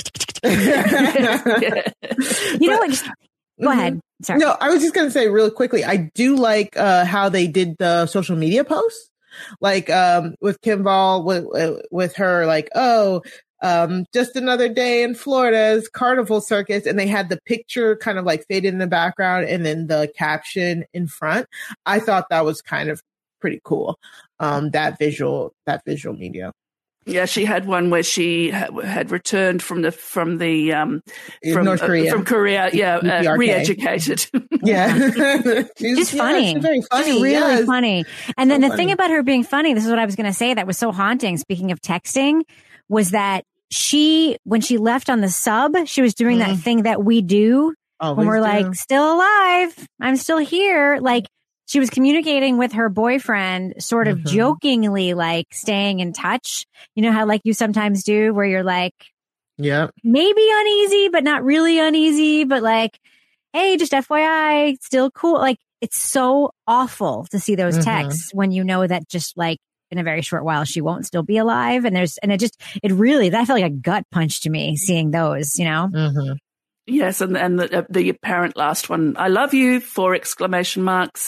yeah.
You know what? Just, go mm-hmm. ahead. Sorry.
No, I was just going to say really quickly, I do like uh, how they did the social media posts, like um, with Kim Weil, with, with her, like, oh, um, just another day in Florida's Carnival Circus. And they had the picture kind of like faded in the background and then the caption in front. I thought that was kind of pretty cool, um, that visual, that visual media.
Yeah, she had one where she ha- had returned from the from the um from
North Korea,
uh, from Korea, yeah, uh, re-educated.
Yeah,
she's, she's funny.
She's very funny.
She's really
yes.
funny. And then
so
the
funny.
thing about her being funny, this is what I was going to say that was so haunting. Speaking of texting, was that she when she left on the sub, she was doing mm. that thing that we do
Always
when we're
do.
like, still alive, I'm still here, like. She was communicating with her boyfriend, sort of mm-hmm. jokingly, like staying in touch. You know how like you sometimes do where you're like,
yeah,
maybe uneasy, but not really uneasy, but like, hey, just F Y I, still cool. Like it's so awful to see those mm-hmm. texts when you know that just like in a very short while, she won't still be alive. And there's, and it just, it really, that felt like a gut punch to me seeing those, you know?
Mm-hmm.
Yes. And, and the, the apparent last one, I love you, four exclamation marks.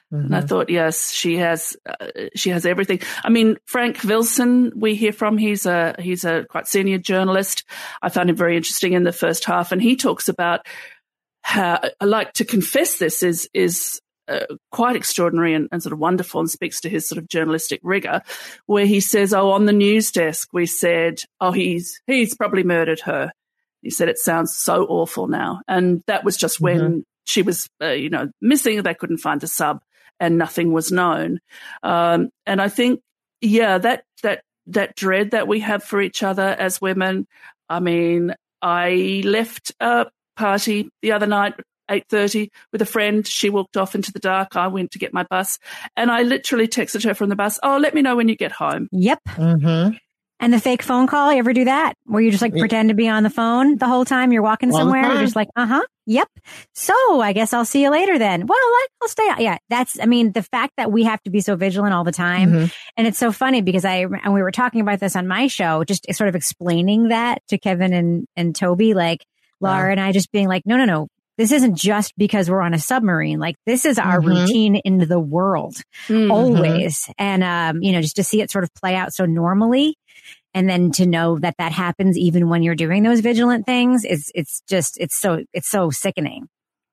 Mm-hmm. And I thought, yes, she has, uh, she has everything. I mean, Frank Wilson, we hear from, he's a, he's a quite senior journalist. I found him very interesting in the first half. And he talks about how, I like to confess this is, is, Uh, quite extraordinary and, and sort of wonderful, and speaks to his sort of journalistic rigor, where he says, oh, on the news desk, we said, oh, he's he's probably murdered her. He said, it sounds so awful now. And that was just when mm-hmm. she was, uh, you know, missing. They couldn't find a sub and nothing was known. Um, and I think, yeah, that, that, that dread that we have for each other as women. I mean, I left a party the other night, eight thirty, with a friend. She walked off into the dark. I went to get my bus, and I literally texted her from the bus, oh, let me know when you get home.
Yep.
Mm-hmm.
And the fake phone call, you ever do that? Where you just like yeah. pretend to be on the phone the whole time you're walking
All
somewhere? You're just like, uh-huh, yep. So I guess I'll see you later then. Well, I'll stay. Yeah, that's, I mean, the fact that we have to be so vigilant all the time. Mm-hmm. And it's so funny because I, and we were talking about this on my show, just sort of explaining that to Kevin and, and Toby, like Laura wow. and I just being like, no, no, no. This isn't just because we're on a submarine. Like, this is our mm-hmm. routine in the world, mm-hmm. always. And, um, you know, just to see it sort of play out so normally, and then to know that that happens even when you're doing those vigilant things, it's, it's just, it's so, it's so sickening.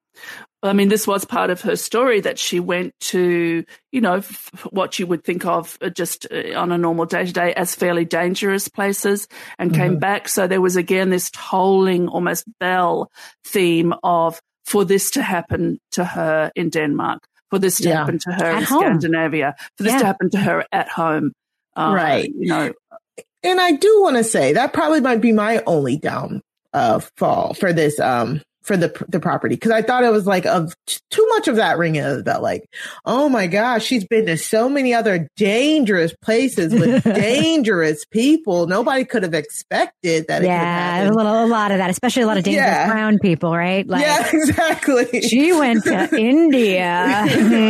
I mean, this was part of her story, that she went to, you know, f- what you would think of just uh, on a normal day to day as fairly dangerous places, and mm-hmm. came back. So there was again this tolling, almost bell theme of, for this to happen to her in Denmark, for this to yeah. happen to her
at
in
home.
Scandinavia, for this
yeah.
to happen to her at home. Uh,
right.
You know.
And I do want to say that probably might be my only down uh, fall for this, um, for the the property, because I thought it was like of too much of that ringing of the bell. Like, oh my gosh, she's been to so many other dangerous places with dangerous people. Nobody could have expected that.
Yeah,
it could
a little, a lot of that, especially a lot of dangerous
yeah.
brown people, right? Like,
yeah, exactly.
She went to India,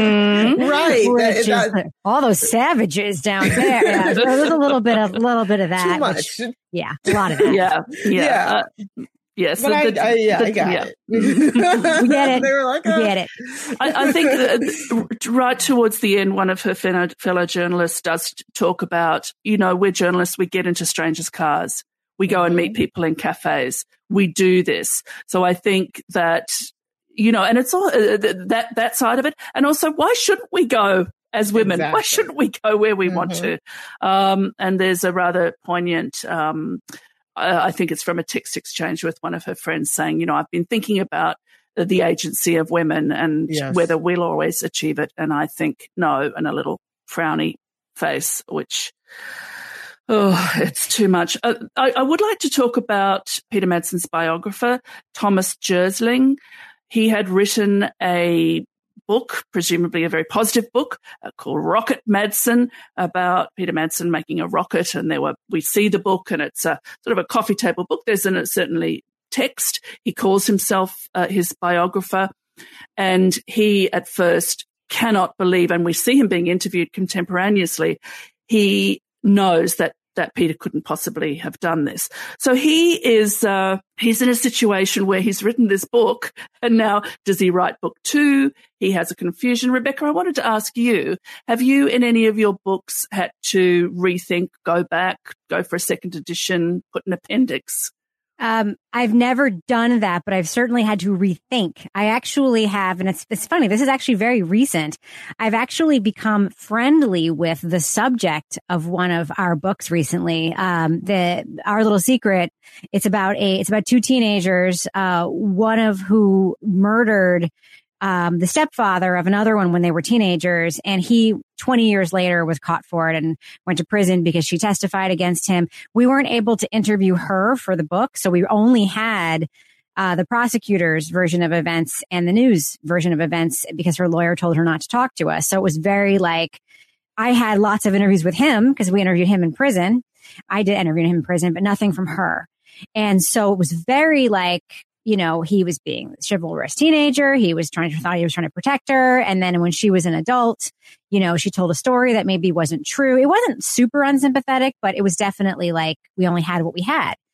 right?
Which
that,
is
that,
all those savages down there. Yeah, so there's a little bit of, a little bit of that.
Too much.
Which, yeah, a lot of that.
Yeah, yeah.
yeah.
Uh, Yes,
but
so
I,
the,
I, yeah,
the,
I got
yeah.
it.
We get it.
They were like, oh.
We get it.
I, I think that right towards the end, one of her fellow, fellow journalists does talk about, you know, we're journalists, we get into strangers' cars. We go and meet people in cafes. We do this. So I think that, you know, and it's all uh, that, that side of it. And also, why shouldn't we go as women?
Exactly.
Why shouldn't we go where we
mm-hmm. want
to? Um, and there's a rather poignant, um, I think it's from a text exchange with one of her friends saying, you know, I've been thinking about the agency of women and
yes.
whether we'll always achieve it. And I think no, and a little frowny face, which, oh, it's too much. Uh, I, I would like to talk about Peter Madsen's biographer, Thomas Jersling. He had written a book, presumably a very positive book, uh, called Rocket Madsen, about Peter Madsen making a rocket. And there were, we see the book, and it's a sort of a coffee table book. There's an, certainly text. He calls himself uh, his biographer, and he at first cannot believe, and we see him being interviewed contemporaneously. He knows that that Peter couldn't possibly have done this. So he is, uh, he's in a situation where he's written this book, and now does he write book two? He has a confusion. Rebecca, I wanted to ask you, have you in any of your books had to rethink, go back, go for a second edition, put an appendix?
Um, I've never done that, but I've certainly had to rethink. I actually have, and it's, it's funny. This is actually very recent. I've actually become friendly with the subject of one of our books recently. Um, the, Our Little Secret. It's about a, it's about two teenagers, uh, one of who murdered Um, the stepfather of another one when they were teenagers. And he, twenty years later, was caught for it and went to prison because she testified against him. We weren't able to interview her for the book, so we only had uh, the prosecutor's version of events and the news version of events because her lawyer told her not to talk to us. So it was very like, I had lots of interviews with him because we interviewed him in prison. I did interview him in prison, but nothing from her. And so it was very like, you know, he was being a chivalrous teenager. He was trying to, thought he was trying to protect her. And then when she was an adult, you know, she told a story that maybe wasn't true. It wasn't super unsympathetic, but it was definitely like we only had what we had.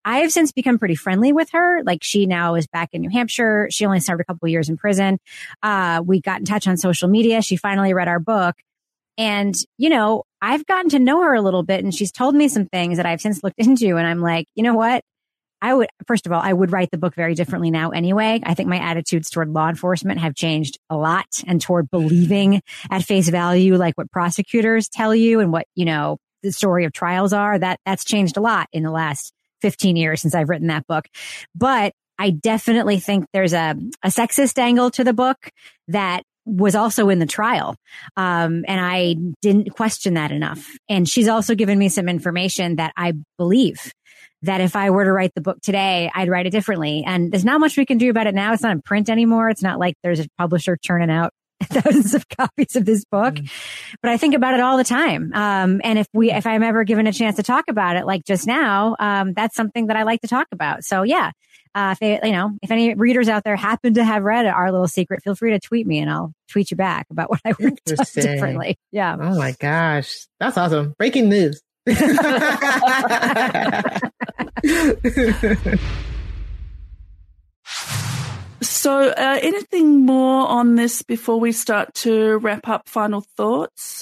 I have since become pretty friendly with her. Like she now is back in New Hampshire. She only served a couple of years in prison. Uh, we got in touch on social media. She finally read our book. And, you know, I've gotten to know her a little bit and she's told me some things that I've since looked into. And I'm like, you know what? I would, first of all, I would write the book very differently now anyway. I think my attitudes toward law enforcement have changed a lot, and toward believing at face value, like what prosecutors tell you and what, you know, the story of trials are. That that's changed a lot in the last fifteen years since I've written that book. But I definitely think there's a, a sexist angle to the book that was also in the trial. Um, and I didn't question that enough. And she's also given me some information that I believe that if I were to write the book today, I'd write it differently. And there's not much we can do about it now. It's not in print anymore. It's not like there's a publisher churning out thousands of copies of this book, mm. but I think about it all the time. Um, and if we, if I'm ever given a chance to talk about it, like just now, um, that's something that I like to talk about. So yeah, uh, if they, you know, if any readers out there happen to have read Our Little Secret, feel free to tweet me and I'll tweet you back about what I would have done differently. Yeah.
Oh my gosh. That's awesome. Breaking news.
So, uh, anything more on this before we start to wrap up? Final thoughts?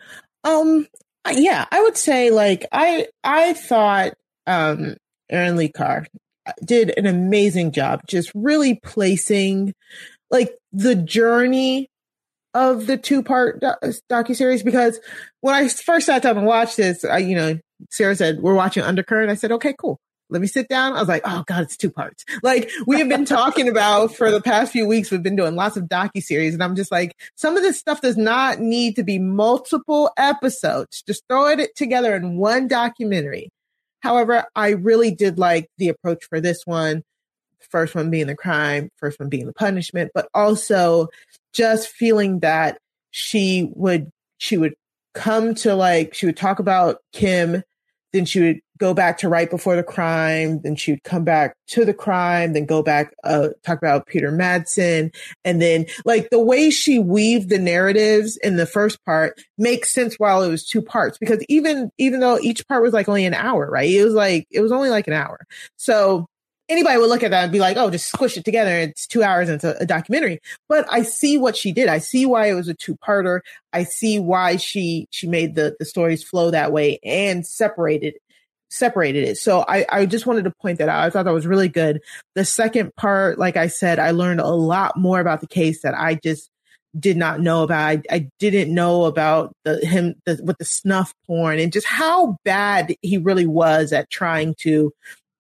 Um, yeah, I would say like I I thought um, Erin Lee Carr did an amazing job, just really placing like the journey of the two part do- docuseries. Because when I first sat down and watched this, I, you know, Sarah said we're watching Undercurrent. I said, okay, cool. Let me sit down. I was like, oh God, it's two parts. Like we have been talking about for the past few weeks, we've been doing lots of docuseries, and I'm just like, some of this stuff does not need to be multiple episodes. Just throw it together in one documentary. However, I really did like the approach for this one. First one being the crime, first one being the punishment, but also just feeling that she would, she would come to like, she would talk about Kim, then she would go back to right before the crime. Then she would come back to the crime, then go back, uh, talk about Peter Madsen. And then like the way she weaved the narratives in the first part makes sense while it was two parts, because even, even though each part was like only an hour, right? It was like, it was only like an hour. So anybody would look at that and be like, oh, just squish it together. It's two hours and it's a, a documentary. But I see what she did. I see why it was a two-parter. I see why she she made the, the stories flow that way and separated separated it. So I, I just wanted to point that out. I thought that was really good. The second part, like I said, I learned a lot more about the case that I just did not know about. I, I didn't know about the him the, with the snuff porn and just how bad he really was at trying to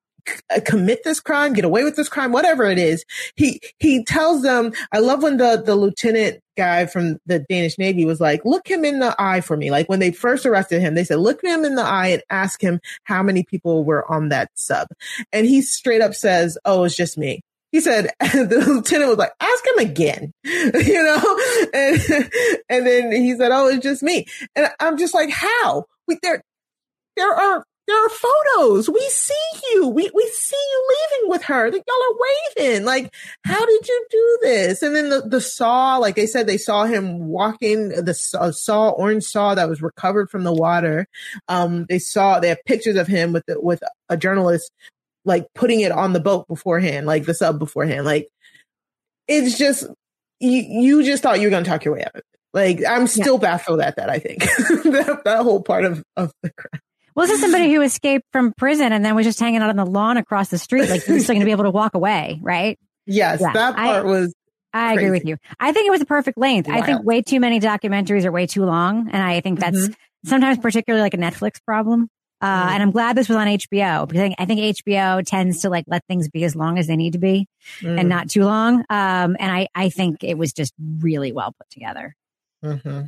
commit this crime, get away with this crime, whatever it is. He, he tells them, I love when the, the lieutenant guy from the Danish Navy was like, look him in the eye for me. Like when they first arrested him, they said, look him in the eye and ask him how many people were on that sub. And he straight up says, oh, it's just me. He said, the lieutenant was like, ask him again, you know? And, and then he said, oh, it's just me. And I'm just like, how? We, there, there are, There are photos. We see you. We we see you leaving with her. Y'all are waving. Like, how did you do this? And then the, the saw, like they said, they saw him walking, the saw, saw, orange saw that was recovered from the water. Um, they saw, they have pictures of him with the, with a journalist, like putting it on the boat beforehand, like the sub beforehand. Like, it's just, you, you just thought you were going to talk your way out of it. Like, I'm still yeah. baffled at that, I think. that, that whole part of, of the crime.
Well, this is somebody who escaped from prison and then was just hanging out on the lawn across the street. Like, you're still going to be able to walk away, right?
Yes, yeah, that part I, was
I crazy. agree with you. I think it was the perfect length. Wild. I think way too many documentaries are way too long. And I think that's mm-hmm. sometimes particularly like a Netflix problem. Uh, mm-hmm. And I'm glad this was on H B O because I think, I think H B O tends to like let things be as long as they need to be mm-hmm. and not too long. Um, and I, I think it was just really well put together.
Mm-hmm.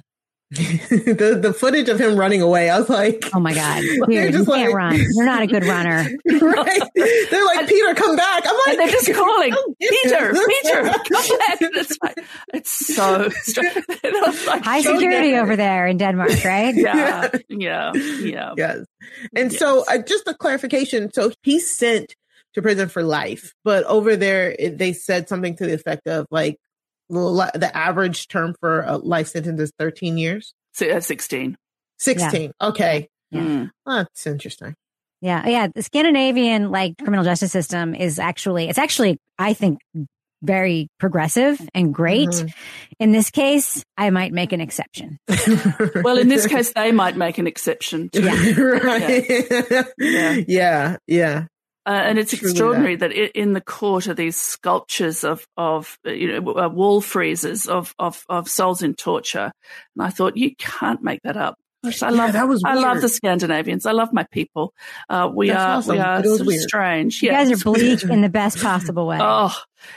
the the footage of him running away, I was like,
oh my God, Peter, you like, can't run. You're not a good runner.
Right? They're like, Peter, come back. I'm like,
and they're just calling, Peter, Peter, come back. It's, like, it's so
like, high so security over there in Denmark, right?
Yeah, yeah, yeah.
Yes. And yes. so uh, just a clarification. So he's sent to prison for life, but over there, it, they said something to the effect of like, the average term for a life sentence is thirteen years.
So, uh, sixteen.
sixteen. Yeah. Okay.
Yeah.
Oh, that's interesting.
Yeah. Yeah. The Scandinavian, like, criminal justice system is actually, it's actually, I think, very progressive and great. Mm-hmm. In this case, I might make an exception.
Well, in this case, they might make an exception too.
Yeah. Right. Yeah. Yeah. Yeah. yeah.
Uh, and it's Truly extraordinary that. that it, in the court are these sculptures of, of you know, uh, wall friezes of, of, of souls in torture. And I thought, you can't make that up. Gosh, I
yeah,
love
that was
I
weird.
love the Scandinavians. I love my people. Uh, we
That's
are
awesome.
we are sort of
weird.
strange.
You
yeah.
guys are bleak in the best possible way.
Oh,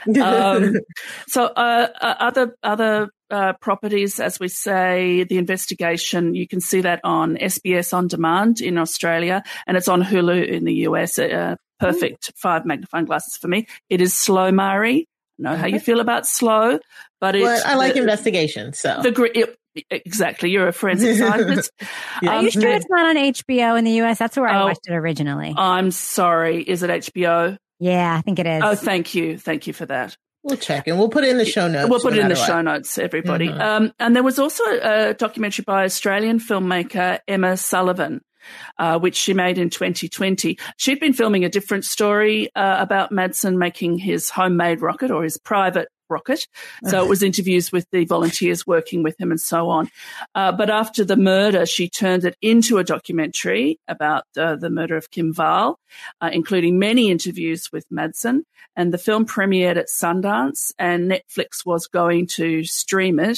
um, so uh, uh, other other uh, properties, as we say, the investigation. You can see that on S B S On Demand in Australia, and it's on Hulu in the U S. Uh, perfect five magnifying glasses for me. It is slow, Mari. I know okay. how you feel about slow, but
well,
it's
I like
the,
investigation. So
the it, Exactly. You're a forensic scientist.
yeah.
um,
Are you sure it's not on H B O in the U S? That's where I oh, watched it originally.
I'm sorry. Is it H B O?
Yeah, I think it is.
Oh, thank you. Thank you for that.
We'll check and we'll put it in the show notes.
We'll put
no
it in the
what.
show notes, everybody.
Mm-hmm.
Um, and there was also a documentary by Australian filmmaker Emma Sullivan, uh, which she made in twenty twenty. She'd been filming a different story uh, about Madsen making his homemade rocket or his private rocket. So it was interviews with the volunteers working with him and so on. Uh, but after the murder, she turned it into a documentary about uh, the murder of Kim Wall, uh, including many interviews with Madsen. And the film premiered at Sundance and Netflix was going to stream it.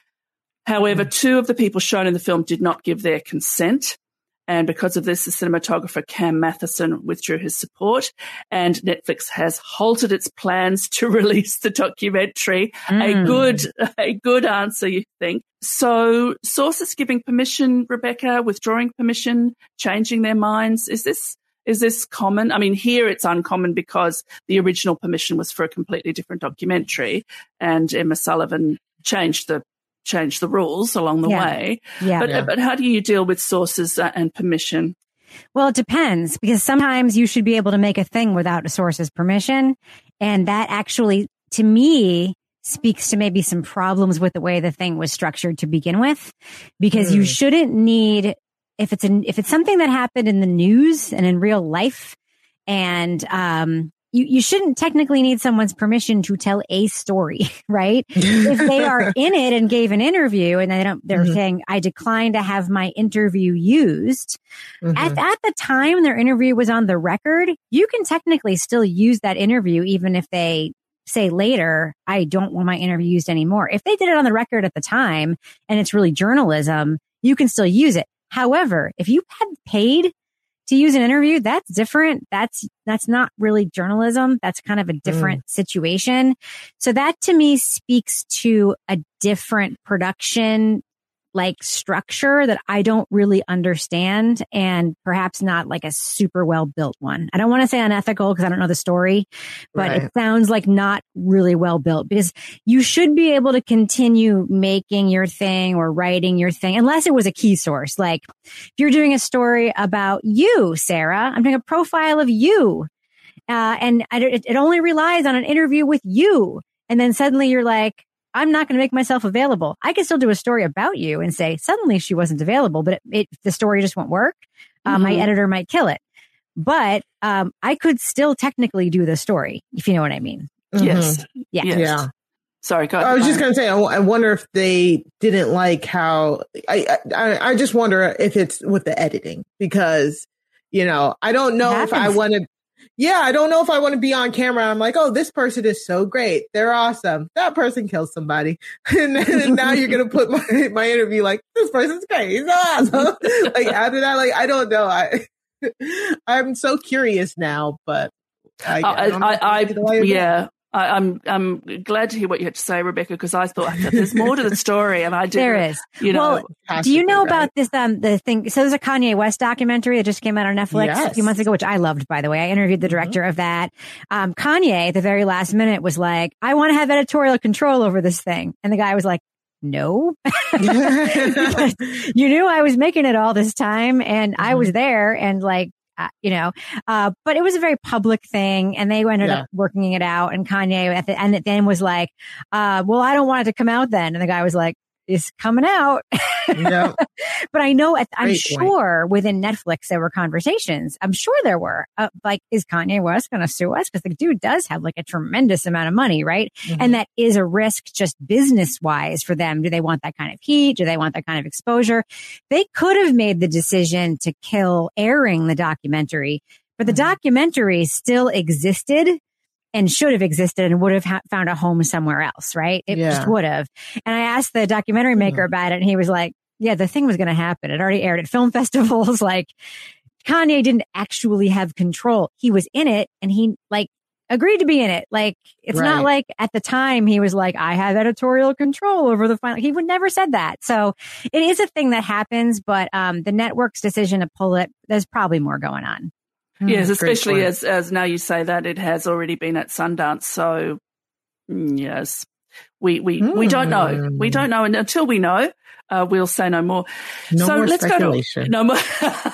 However, two of the people shown in the film did not give their consent. And because of this, the cinematographer Cam Matheson withdrew his support, and Netflix has halted its plans to release the documentary. Mm. A good, a good answer, you think? So, sources giving permission, Rebecca, withdrawing permission, changing their minds. Is this is this common? I mean, here it's uncommon because the original permission was for a completely different documentary, and Emma Sullivan changed the. change the rules along the
yeah.
way.
Yeah.
But,
yeah.
but how do you deal with sources uh, and permission?
Well, it depends, because sometimes you should be able to make a thing without a source's permission. And that actually, to me, speaks to maybe some problems with the way the thing was structured to begin with, because mm. you shouldn't need, if it's an, if it's something that happened in the news and in real life, and, um, You, you shouldn't technically need someone's permission to tell a story, right? If they are in it and gave an interview and they don't, they're mm-hmm. saying, I decline to have my interview used. Mm-hmm. At, at the time their interview was on the record, you can technically still use that interview, even if they say later, I don't want my interview used anymore. If they did it on the record at the time and it's really journalism, you can still use it. However, if you had paid to use an interview, that's different. That's, that's not really journalism. That's kind of a different mm. situation. So that to me speaks to a different production like structure that I don't really understand, and perhaps not like a super well built one. I don't want to say unethical because I don't know the story, but right. it sounds like not really well built, because you should be able to continue making your thing or writing your thing unless it was a key source. Like if you're doing a story about you, Sarah, I'm doing a profile of you, uh, and I, it, it only relies on an interview with you. And then suddenly you're like, I'm not going to make myself available. I can still do a story about you and say, suddenly she wasn't available, but it, it, the story just won't work. Um, mm-hmm. My editor might kill it. But um, I could still technically do the story, if you know what I mean.
Mm-hmm. Yes.
Yeah.
Yes.
Yeah.
Sorry, go ahead.
I was just going to say, I, I wonder if they didn't like how, I, I, I just wonder if it's with the editing, because, you know, I don't know if I want to, yeah, I don't know if I want to be on camera. I'm like, oh, this person is so great. They're awesome. That person kills somebody. And then now you're going to put my, my interview like, this person's great. He's so awesome. Like after that, like, I don't know. I, I'm so curious now, but I, I, don't know
I, I, I yeah. I, I'm I'm glad to hear what you had to say, Rebecca, because I thought, I thought there's more to the story, and I did.
There is.
You know,
well, do you know right? about this? Um, the thing. So there's a Kanye West documentary that just came out on Netflix yes. a few months ago, which I loved, by the way. I interviewed the director mm-hmm. of that. Um, Kanye, at the very last minute, was like, "I want to have editorial control over this thing," and the guy was like, no, you knew I was making it all this time, and mm-hmm. I was there, and like. Uh, you know, uh, but it was a very public thing, and they ended yeah. up working it out. And Kanye at the end then was like, uh, well, I don't want it to come out then. And the guy was like, is coming out.
Yep.
But I know, I'm
Great
sure
point.
within Netflix, there were conversations. I'm sure there were. Uh, like, is Kanye West going to sue us? Because the dude does have like a tremendous amount of money, right? Mm-hmm. And that is a risk just business wise for them. Do they want that kind of heat? Do they want that kind of exposure? They could have made the decision to kill airing the documentary, but the mm-hmm. documentary still existed and should have existed and would have ha- found a home somewhere else, right? It
Yeah.
just would have. And I asked the documentary maker
Mm-hmm.
about it, and he was like, yeah, the thing was going to happen. It already aired at film festivals. Like, Kanye didn't actually have control. He was in it, and he, like, agreed to be in it. Like, it's
Right.
not like at the time he was like, I have editorial control over the final. He would never said that. So it is a thing that happens, but um, the network's decision to pull it, there's probably more going on.
Yes,
Great
especially
point.
as as now you say that it has already been at Sundance. So mm, yes, we we we don't know. We don't know, and until we know, uh, we'll say no more.
No
so
more
let's
speculation.
go to no more.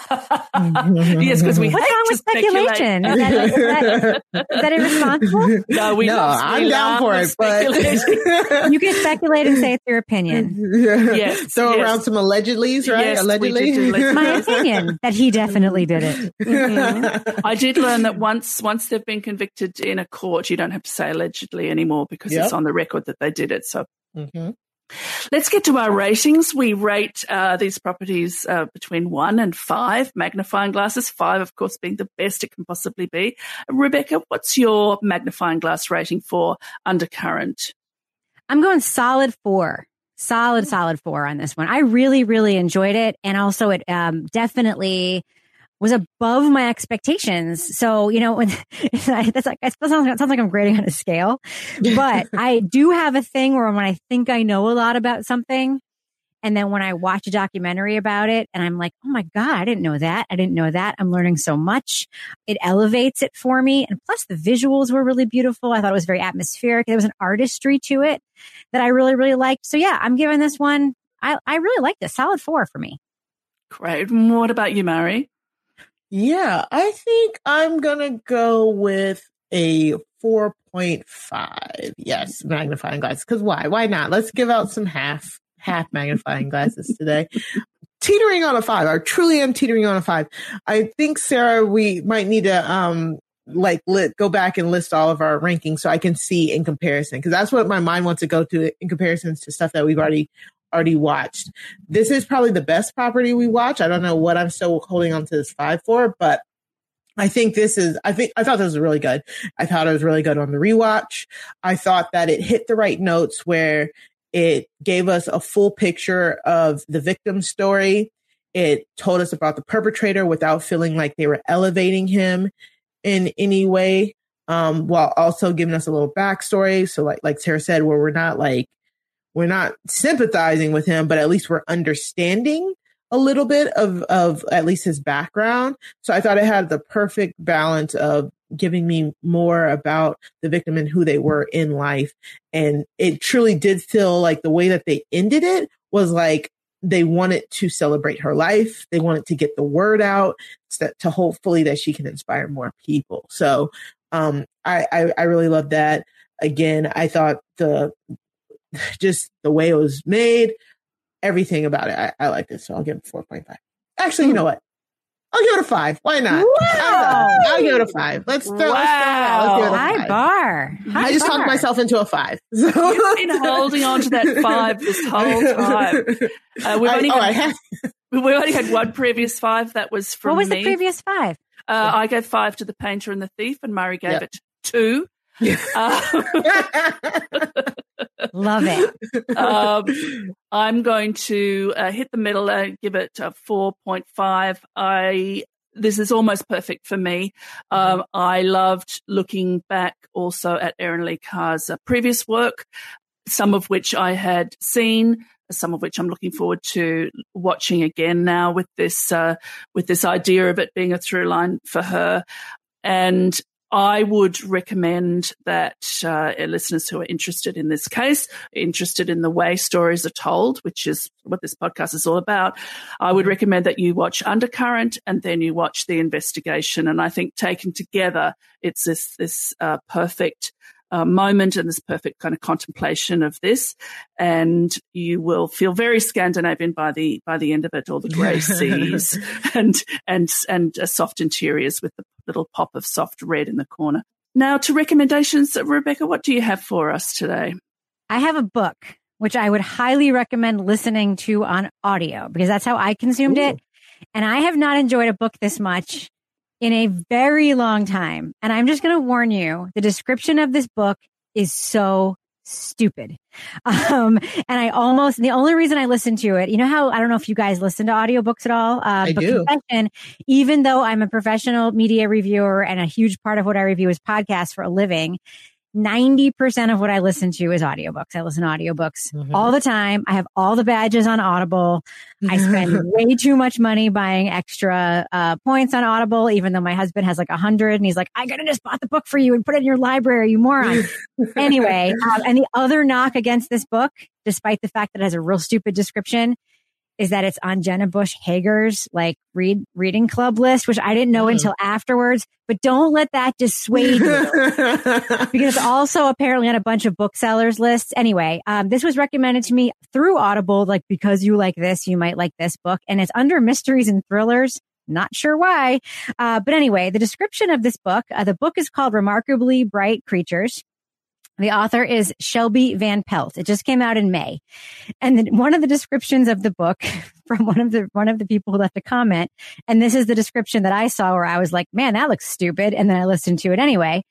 Yes, because we
What's
hate
wrong
to
with speculation? Is that, is, that, is that irresponsible?
No, we
No,
love,
I'm
we
down
love
for it, but
speculation.
You can speculate and say it's your opinion.
Yeah.
Yes,
Throw
yes.
around some allegedlys, right?
Yes, we
Allegedly.
did do
It's my opinion that he definitely did it.
Mhm. I did learn that once once they've been convicted in a court, you don't have to say allegedly anymore because
Yep.
it's on the record that they did it. So
Mm-hmm.
let's get to our ratings. We rate uh, these properties uh, between one and five magnifying glasses, five, of course, being the best it can possibly be. Rebecca, what's your magnifying glass rating for Undercurrent?
I'm going solid four. Solid, solid four on this one. I really, really enjoyed it. And also it um, definitely was above my expectations. So, you know, when that's like, it sounds, it sounds like I'm grading on a scale, but I do have a thing where when I think I know a lot about something, and then when I watch a documentary about it and I'm like, oh my God, I didn't know that. I didn't know that. I'm learning so much. It elevates it for me. And plus the visuals were really beautiful. I thought it was very atmospheric. There was an artistry to it that I really, really liked. So yeah, I'm giving this one, I, I really liked it. Solid four for me.
Great. And what about you, Mary?
Yeah, I think I'm going to go with a four point five. Yes, magnifying glasses. Because why? Why not? Let's give out some half, half magnifying glasses today. Teetering on a five. I truly am teetering on a five. I think, Sarah, we might need to, um, like, lit, go back and list all of our rankings so I can see in comparison. Because that's what my mind wants to go to in comparisons to stuff that we've already already watched. This is probably the best property we watch. I don't know what I'm still holding on to this five for, but I think this is, I think, I thought this was really good. I thought it was really good on the rewatch. I thought that it hit the right notes where it gave us a full picture of the victim's story. It told us about the perpetrator without feeling like they were elevating him in any way, um, while also giving us a little backstory. So like, like Sarah said, where we're not like, we're not sympathizing with him, but at least we're understanding a little bit of, of at least his background. So I thought it had the perfect balance of giving me more about the victim and who they were in life. And it truly did feel like the way that they ended it was like they wanted to celebrate her life. They wanted to get the word out so that, to hopefully that she can inspire more people. So um, I, I, I really love that. Again, I thought the just the way it was made, everything about it, I, I liked it. So I'll give it four point five. Actually, you know what? I'll give it a five. Why not?
Wow.
I'll give it a five. Let's throw,
Wow.
let's throw it out. Let's give it a
High
five.
bar. High
I just
bar.
talked myself into a five. So.
You've been holding on to that five this whole time. Uh, we've,
I,
only
oh,
had,
I have.
we've only had one previous five. That was from
What was
me.
the previous five?
Uh, I gave five to The Painter and the Thief, and Murray gave
Yep.
it two. Uh,
Love it.
um, I'm going to uh, hit the middle and give it a four point five. I this is almost perfect for me. Um, I loved looking back also at Erin Lee Carr's uh, previous work, some of which I had seen, some of which I'm looking forward to watching again now with this uh, with this idea of it being a through line for her. And I would recommend that uh, listeners who are interested in this case, interested in the way stories are told, which is what this podcast is all about, I would recommend that you watch Undercurrent and then you watch The Investigation. And I think taken together, it's this this uh, perfect uh, moment and this perfect kind of contemplation of this. And you will feel very Scandinavian by the by the end of it, all the grey seas and, and, and uh, soft interiors with the little pop of soft red in the corner. Now to recommendations, Rebecca, what do you have for us today?
I have a book, which I would highly recommend listening to on audio because that's how I consumed Ooh. it. And I have not enjoyed a book this much in a very long time. And I'm just going to warn you, the description of this book is so stupid. Um, and I almost, the only reason I listened to it, you know how, I don't know if you guys listen to audiobooks at all. Uh,
I
but
do.
Even though I'm a professional media reviewer and a huge part of what I review is podcasts for a living, ninety percent of what I listen to is audiobooks. I listen to audiobooks mm-hmm. all the time. I have all the badges on Audible. I spend way too much money buying extra uh, points on Audible, even though my husband has like a hundred and he's like, I could have just bought the book for you and put it in your library, you moron. Anyway, um, and the other knock against this book, despite the fact that it has a real stupid description, is that it's on Jenna Bush Hager's like read reading club list, which I didn't know mm. until afterwards. But don't let that dissuade you because it's also apparently on a bunch of booksellers lists. Anyway, um, this was recommended to me through Audible, like because you like this, you might like this book, and it's under mysteries and thrillers. Not sure why, uh, but anyway, the description of this book, uh, the book is called Remarkably Bright Creatures. The author is Shelby Van Pelt. It just came out in May. And then one of the descriptions of the book from one of the, one of the people who left a comment, and this is the description that I saw where I was like, man, that looks stupid. And then I listened to it anyway,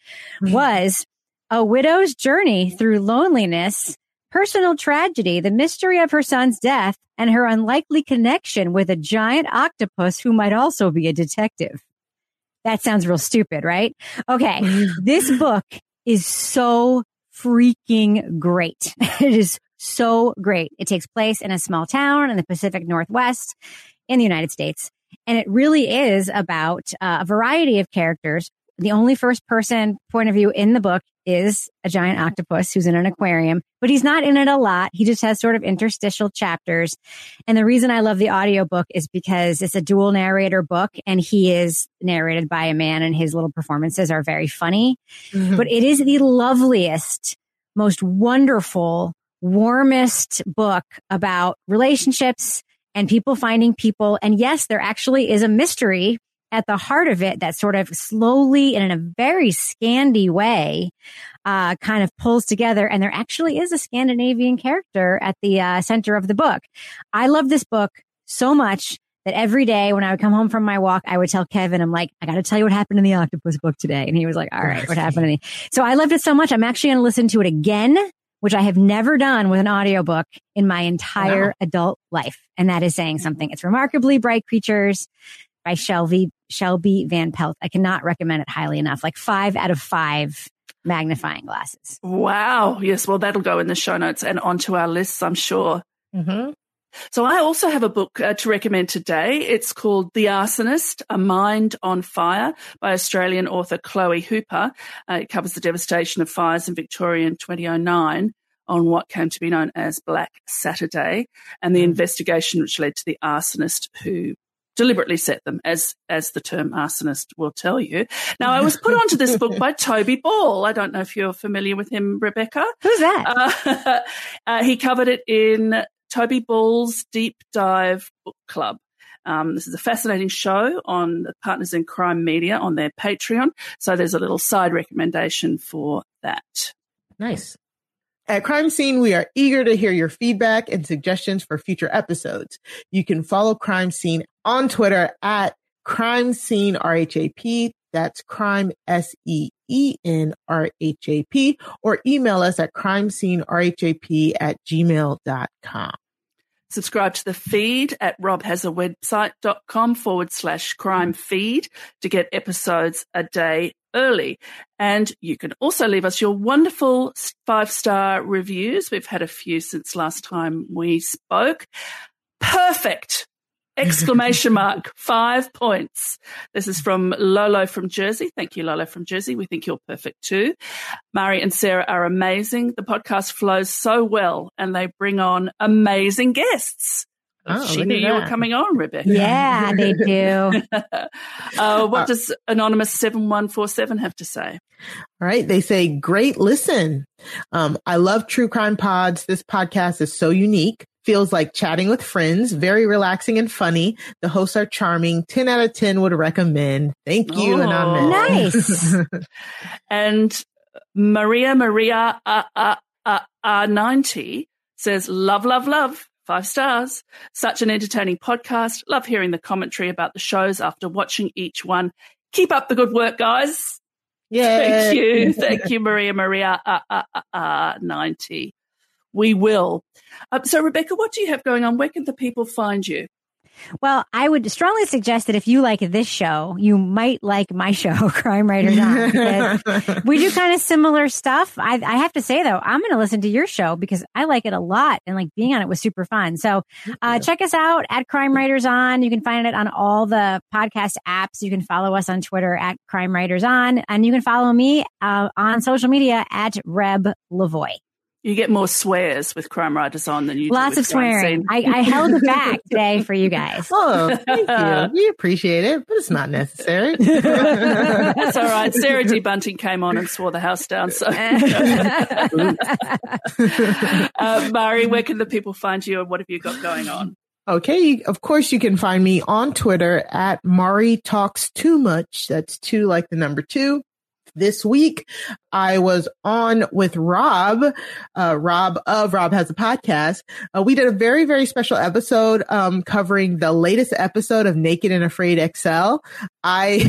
was a widow's journey through loneliness, personal tragedy, the mystery of her son's death, and her unlikely connection with a giant octopus who might also be a detective. That sounds real stupid, right? Okay. This book is so freaking great. It is so great. It takes place in a small town in the Pacific Northwest in the United States. And it really is about uh, a variety of characters. The only first person point of view in the book is a giant octopus who's in an aquarium, but he's not in it a lot. He just has sort of interstitial chapters. And the reason I love the audiobook is because it's a dual narrator book and he is narrated by a man and his little performances are very funny. Mm-hmm. But it is the loveliest, most wonderful, warmest book about relationships and people finding people. And yes, there actually is a mystery at the heart of it that sort of slowly and in a very Scandi way, uh, kind of pulls together. And there actually is a Scandinavian character at the uh, center of the book. I love this book so much that every day when I would come home from my walk, I would tell Kevin, I'm like, I got to tell you what happened in the octopus book today. And he was like, all right, what happened in the... So I loved it so much. I'm actually going to listen to it again, which I have never done with an audiobook in my entire wow. adult life. And that is saying something. It's Remarkably Bright Creatures by Shelby, Shelby Van Pelt. I cannot recommend it highly enough. Like five out of five magnifying glasses.
Wow. Yes. Well, that'll go in the show notes and onto our lists, I'm sure.
Mm-hmm.
So I also have a book uh, to recommend today. It's called The Arsonist, A Mind on Fire by Australian author Chloe Hooper. Uh, it covers the devastation of fires in Victoria in twenty oh nine on what came to be known as Black Saturday and the investigation which led to the arsonist who deliberately set them, as as the term arsonist will tell you. Now, I was put onto this book by Toby Ball. I don't know if you're familiar with him, Rebecca.
Who's that?
Uh, uh, he covered it in Toby Ball's Deep Dive Book Club. Um, this is a fascinating show on Partners in Crime Media on their Patreon. So there's a little side recommendation for that.
Nice. At Crime Scene, we are eager to hear your feedback and suggestions for future episodes. You can follow Crime Scene on Twitter at Crime Scene R H A P. That's Crime S E E N R H A P. Or email us at crimescenerhap at gmail dot com.
Subscribe to the feed at robhasawebsite.com forward slash crime feed to get episodes a day early. And you can also leave us your wonderful five-star reviews. We've had a few since last time we spoke. Perfect! Exclamation mark. Five points. This is from Lolo from Jersey. Thank you, Lolo from Jersey. We think you're perfect too. Mari and Sarah are amazing. The podcast flows so well and they bring on amazing guests.
Oh,
she
look
knew
at
you were
that.
coming on, Rebecca.
Yeah, they do.
uh, what does Anonymous seven one four seven have to say?
All right. They say, great listen. Um, I love true crime pods. This podcast is so unique. Feels like chatting with friends. Very relaxing and funny. The hosts are charming. ten out of ten would recommend. Thank you,
Oh,
Anonymous.
Nice.
And Maria Maria uh, uh, uh, uh, ninety says, love, love, love. Five stars. Such an entertaining podcast. Love hearing the commentary about the shows after watching each one. Keep up the good work, guys.
Yeah.
Thank you. Thank you, Maria Maria uh, uh, uh, uh, ninety. We will. Uh, so, Rebecca, what do you have going on? Where can the people find you?
Well, I would strongly suggest that if you like this show, you might like my show, Crime Writers On, because we do kind of similar stuff. I, I have to say, though, I'm going to listen to your show because I like it a lot, and like being on it was super fun. So uh, check us out at Crime Writers On. You can find it on all the podcast apps. You can follow us on Twitter at Crime Writers On, and you can follow me uh, on social media at Reb Lavoie.
You get more swears with Crime Writers On than you
Lots
do
of
with Crime
swearing.
Scene.
I, I held it back today for you guys.
Oh, thank you. We appreciate it, but it's not necessary.
That's all right. Sarah D. Bunting came on and swore the house down. So, uh, Mari, where can the people find you, and what have you got going on?
Okay, of course you can find me on Twitter at Mari Talks Too Much. That's two like the number two. This week, I was on with Rob, uh, Rob of Rob Has a Podcast. Uh, we did a very, very special episode um, covering the latest episode of Naked and Afraid X L. I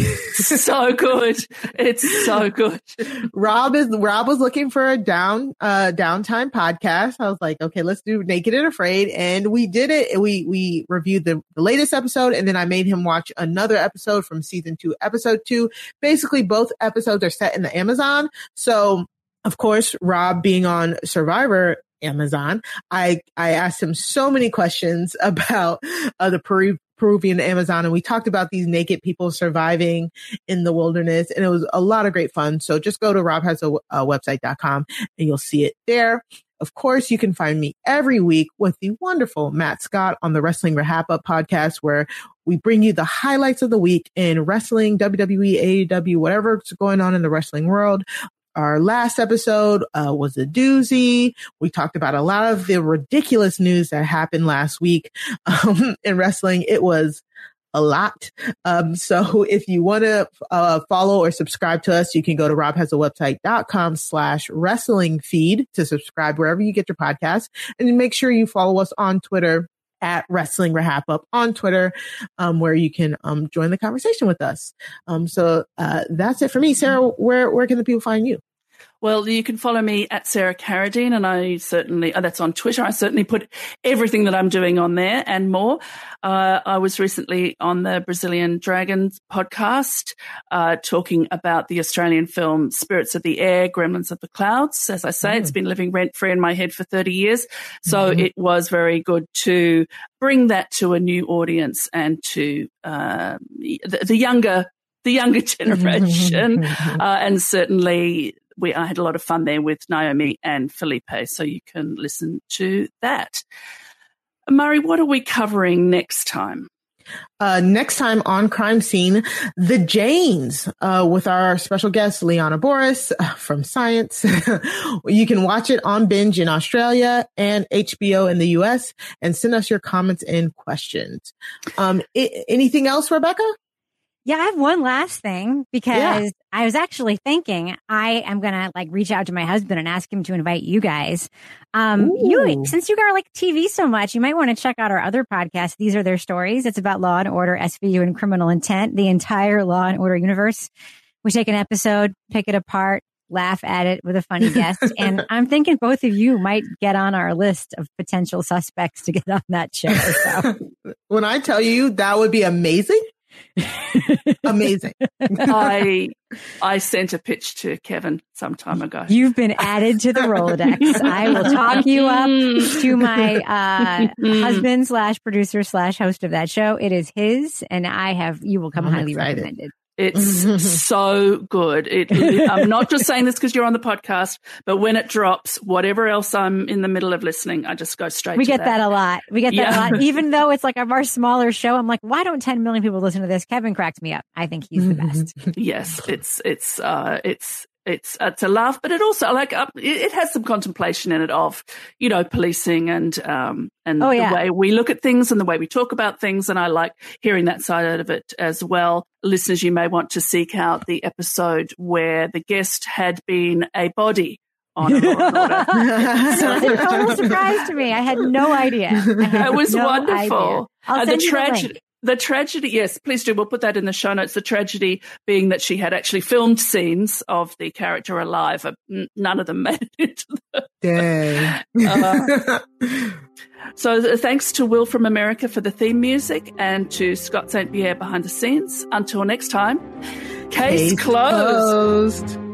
so good. It's so good.
Rob is Rob was looking for a down uh, downtime podcast. I was like, okay, let's do Naked and Afraid, and we did it. We we reviewed the, the latest episode, and then I made him watch another episode from season two, episode two. Basically, both episodes are set in the Amazon. So, of course, Rob being on Survivor Amazon, I, I asked him so many questions about uh, the Peru- Peruvian Amazon, and we talked about these naked people surviving in the wilderness, and it was a lot of great fun. So just go to rob has a website dot com and you'll see it there. Of course, you can find me every week with the wonderful Matt Scott on the Wrestling Wrap Up podcast, where we bring you the highlights of the week in wrestling, W W E, A E W, whatever's going on in the wrestling world. Our last episode uh, was a doozy. We talked about a lot of the ridiculous news that happened last week um, in wrestling. It was a lot. Um, so if you want to uh, follow or subscribe to us, you can go to rob has a website dot com slash wrestling feed to subscribe wherever you get your podcast. And then make sure you follow us on Twitter at Wrestling Wrap Up on Twitter, um, where you can um, join the conversation with us. Um, so uh, that's it for me. Sarah, where where can the people find you?
Well, you can follow me at Sarah Carradine, and I certainly, oh, that's on Twitter. I certainly put everything that I'm doing on there and more. Uh, I was recently on the Brazilian Dragons podcast, uh, talking about the Australian film Spirits of the Air, Gremlins of the Clouds. As I say, mm. it's been living rent free in my head for thirty years. So mm. it was very good to bring that to a new audience and to, uh, the, the younger, the younger generation. uh, and certainly, We, I had a lot of fun there with Naomi and Felipe, so you can listen to that. Murray, what are we covering next time?
Uh, next time on Crime Scene, The Janes, uh, with our special guest, Liana Boris uh, from Science. You can watch it on Binge in Australia and H B O in the U S, and send us your comments and questions. Um, I- anything else, Rebecca?
Yeah, I have one last thing because yeah. I was actually thinking I am going to like reach out to my husband and ask him to invite you guys. Um, you, since you guys like T V so much, you might want to check out our other podcast. These Are Their Stories. It's about Law and Order, S V U, and Criminal Intent, the entire Law and Order universe. We take an episode, pick it apart, laugh at it with a funny guest. And I'm thinking both of you might get on our list of potential suspects to get on that show. So.
When I tell you that would be amazing. Amazing.
I I sent a pitch to Kevin some time ago.
You've been added to the Rolodex. I will talk you up to my uh, husband slash producer slash host of that show. It is his, and I have you will come
I'm
highly
excited.
recommended.
It's so good. It, I'm not just saying this because you're on the podcast, but when it drops, whatever else I'm in the middle of listening, I just go straight
we
to
get
that.
that a lot. We get that
Yeah.
a lot. Even though it's like our smaller show, I'm like, why don't ten million people listen to this? Kevin cracks me up. I think he's the best.
Yes, it's it's uh, it's it's it's a laugh, but it also like uh, it, it has some contemplation in it of, you know, policing and um and
Oh, yeah.
the way we look at things and the way we talk about things, and I like hearing that side of it as well. Listeners, you may want to seek out the episode where the guest had been a body on a Law and Order.
It's a total surprise to me. I had no idea. I had
It was
no
wonderful.
idea. I'll
Uh,
send
the
you the
tragedy.
link.
The tragedy, yes, please do. We'll put that in the show notes. The tragedy being that she had actually filmed scenes of the character alive. Uh, n- None of them made it into the...
Dang.
Uh, so th- thanks to Will from America for the theme music and to Scott Saint Pierre behind the scenes. Until next time, case,
Case
closed.
closed.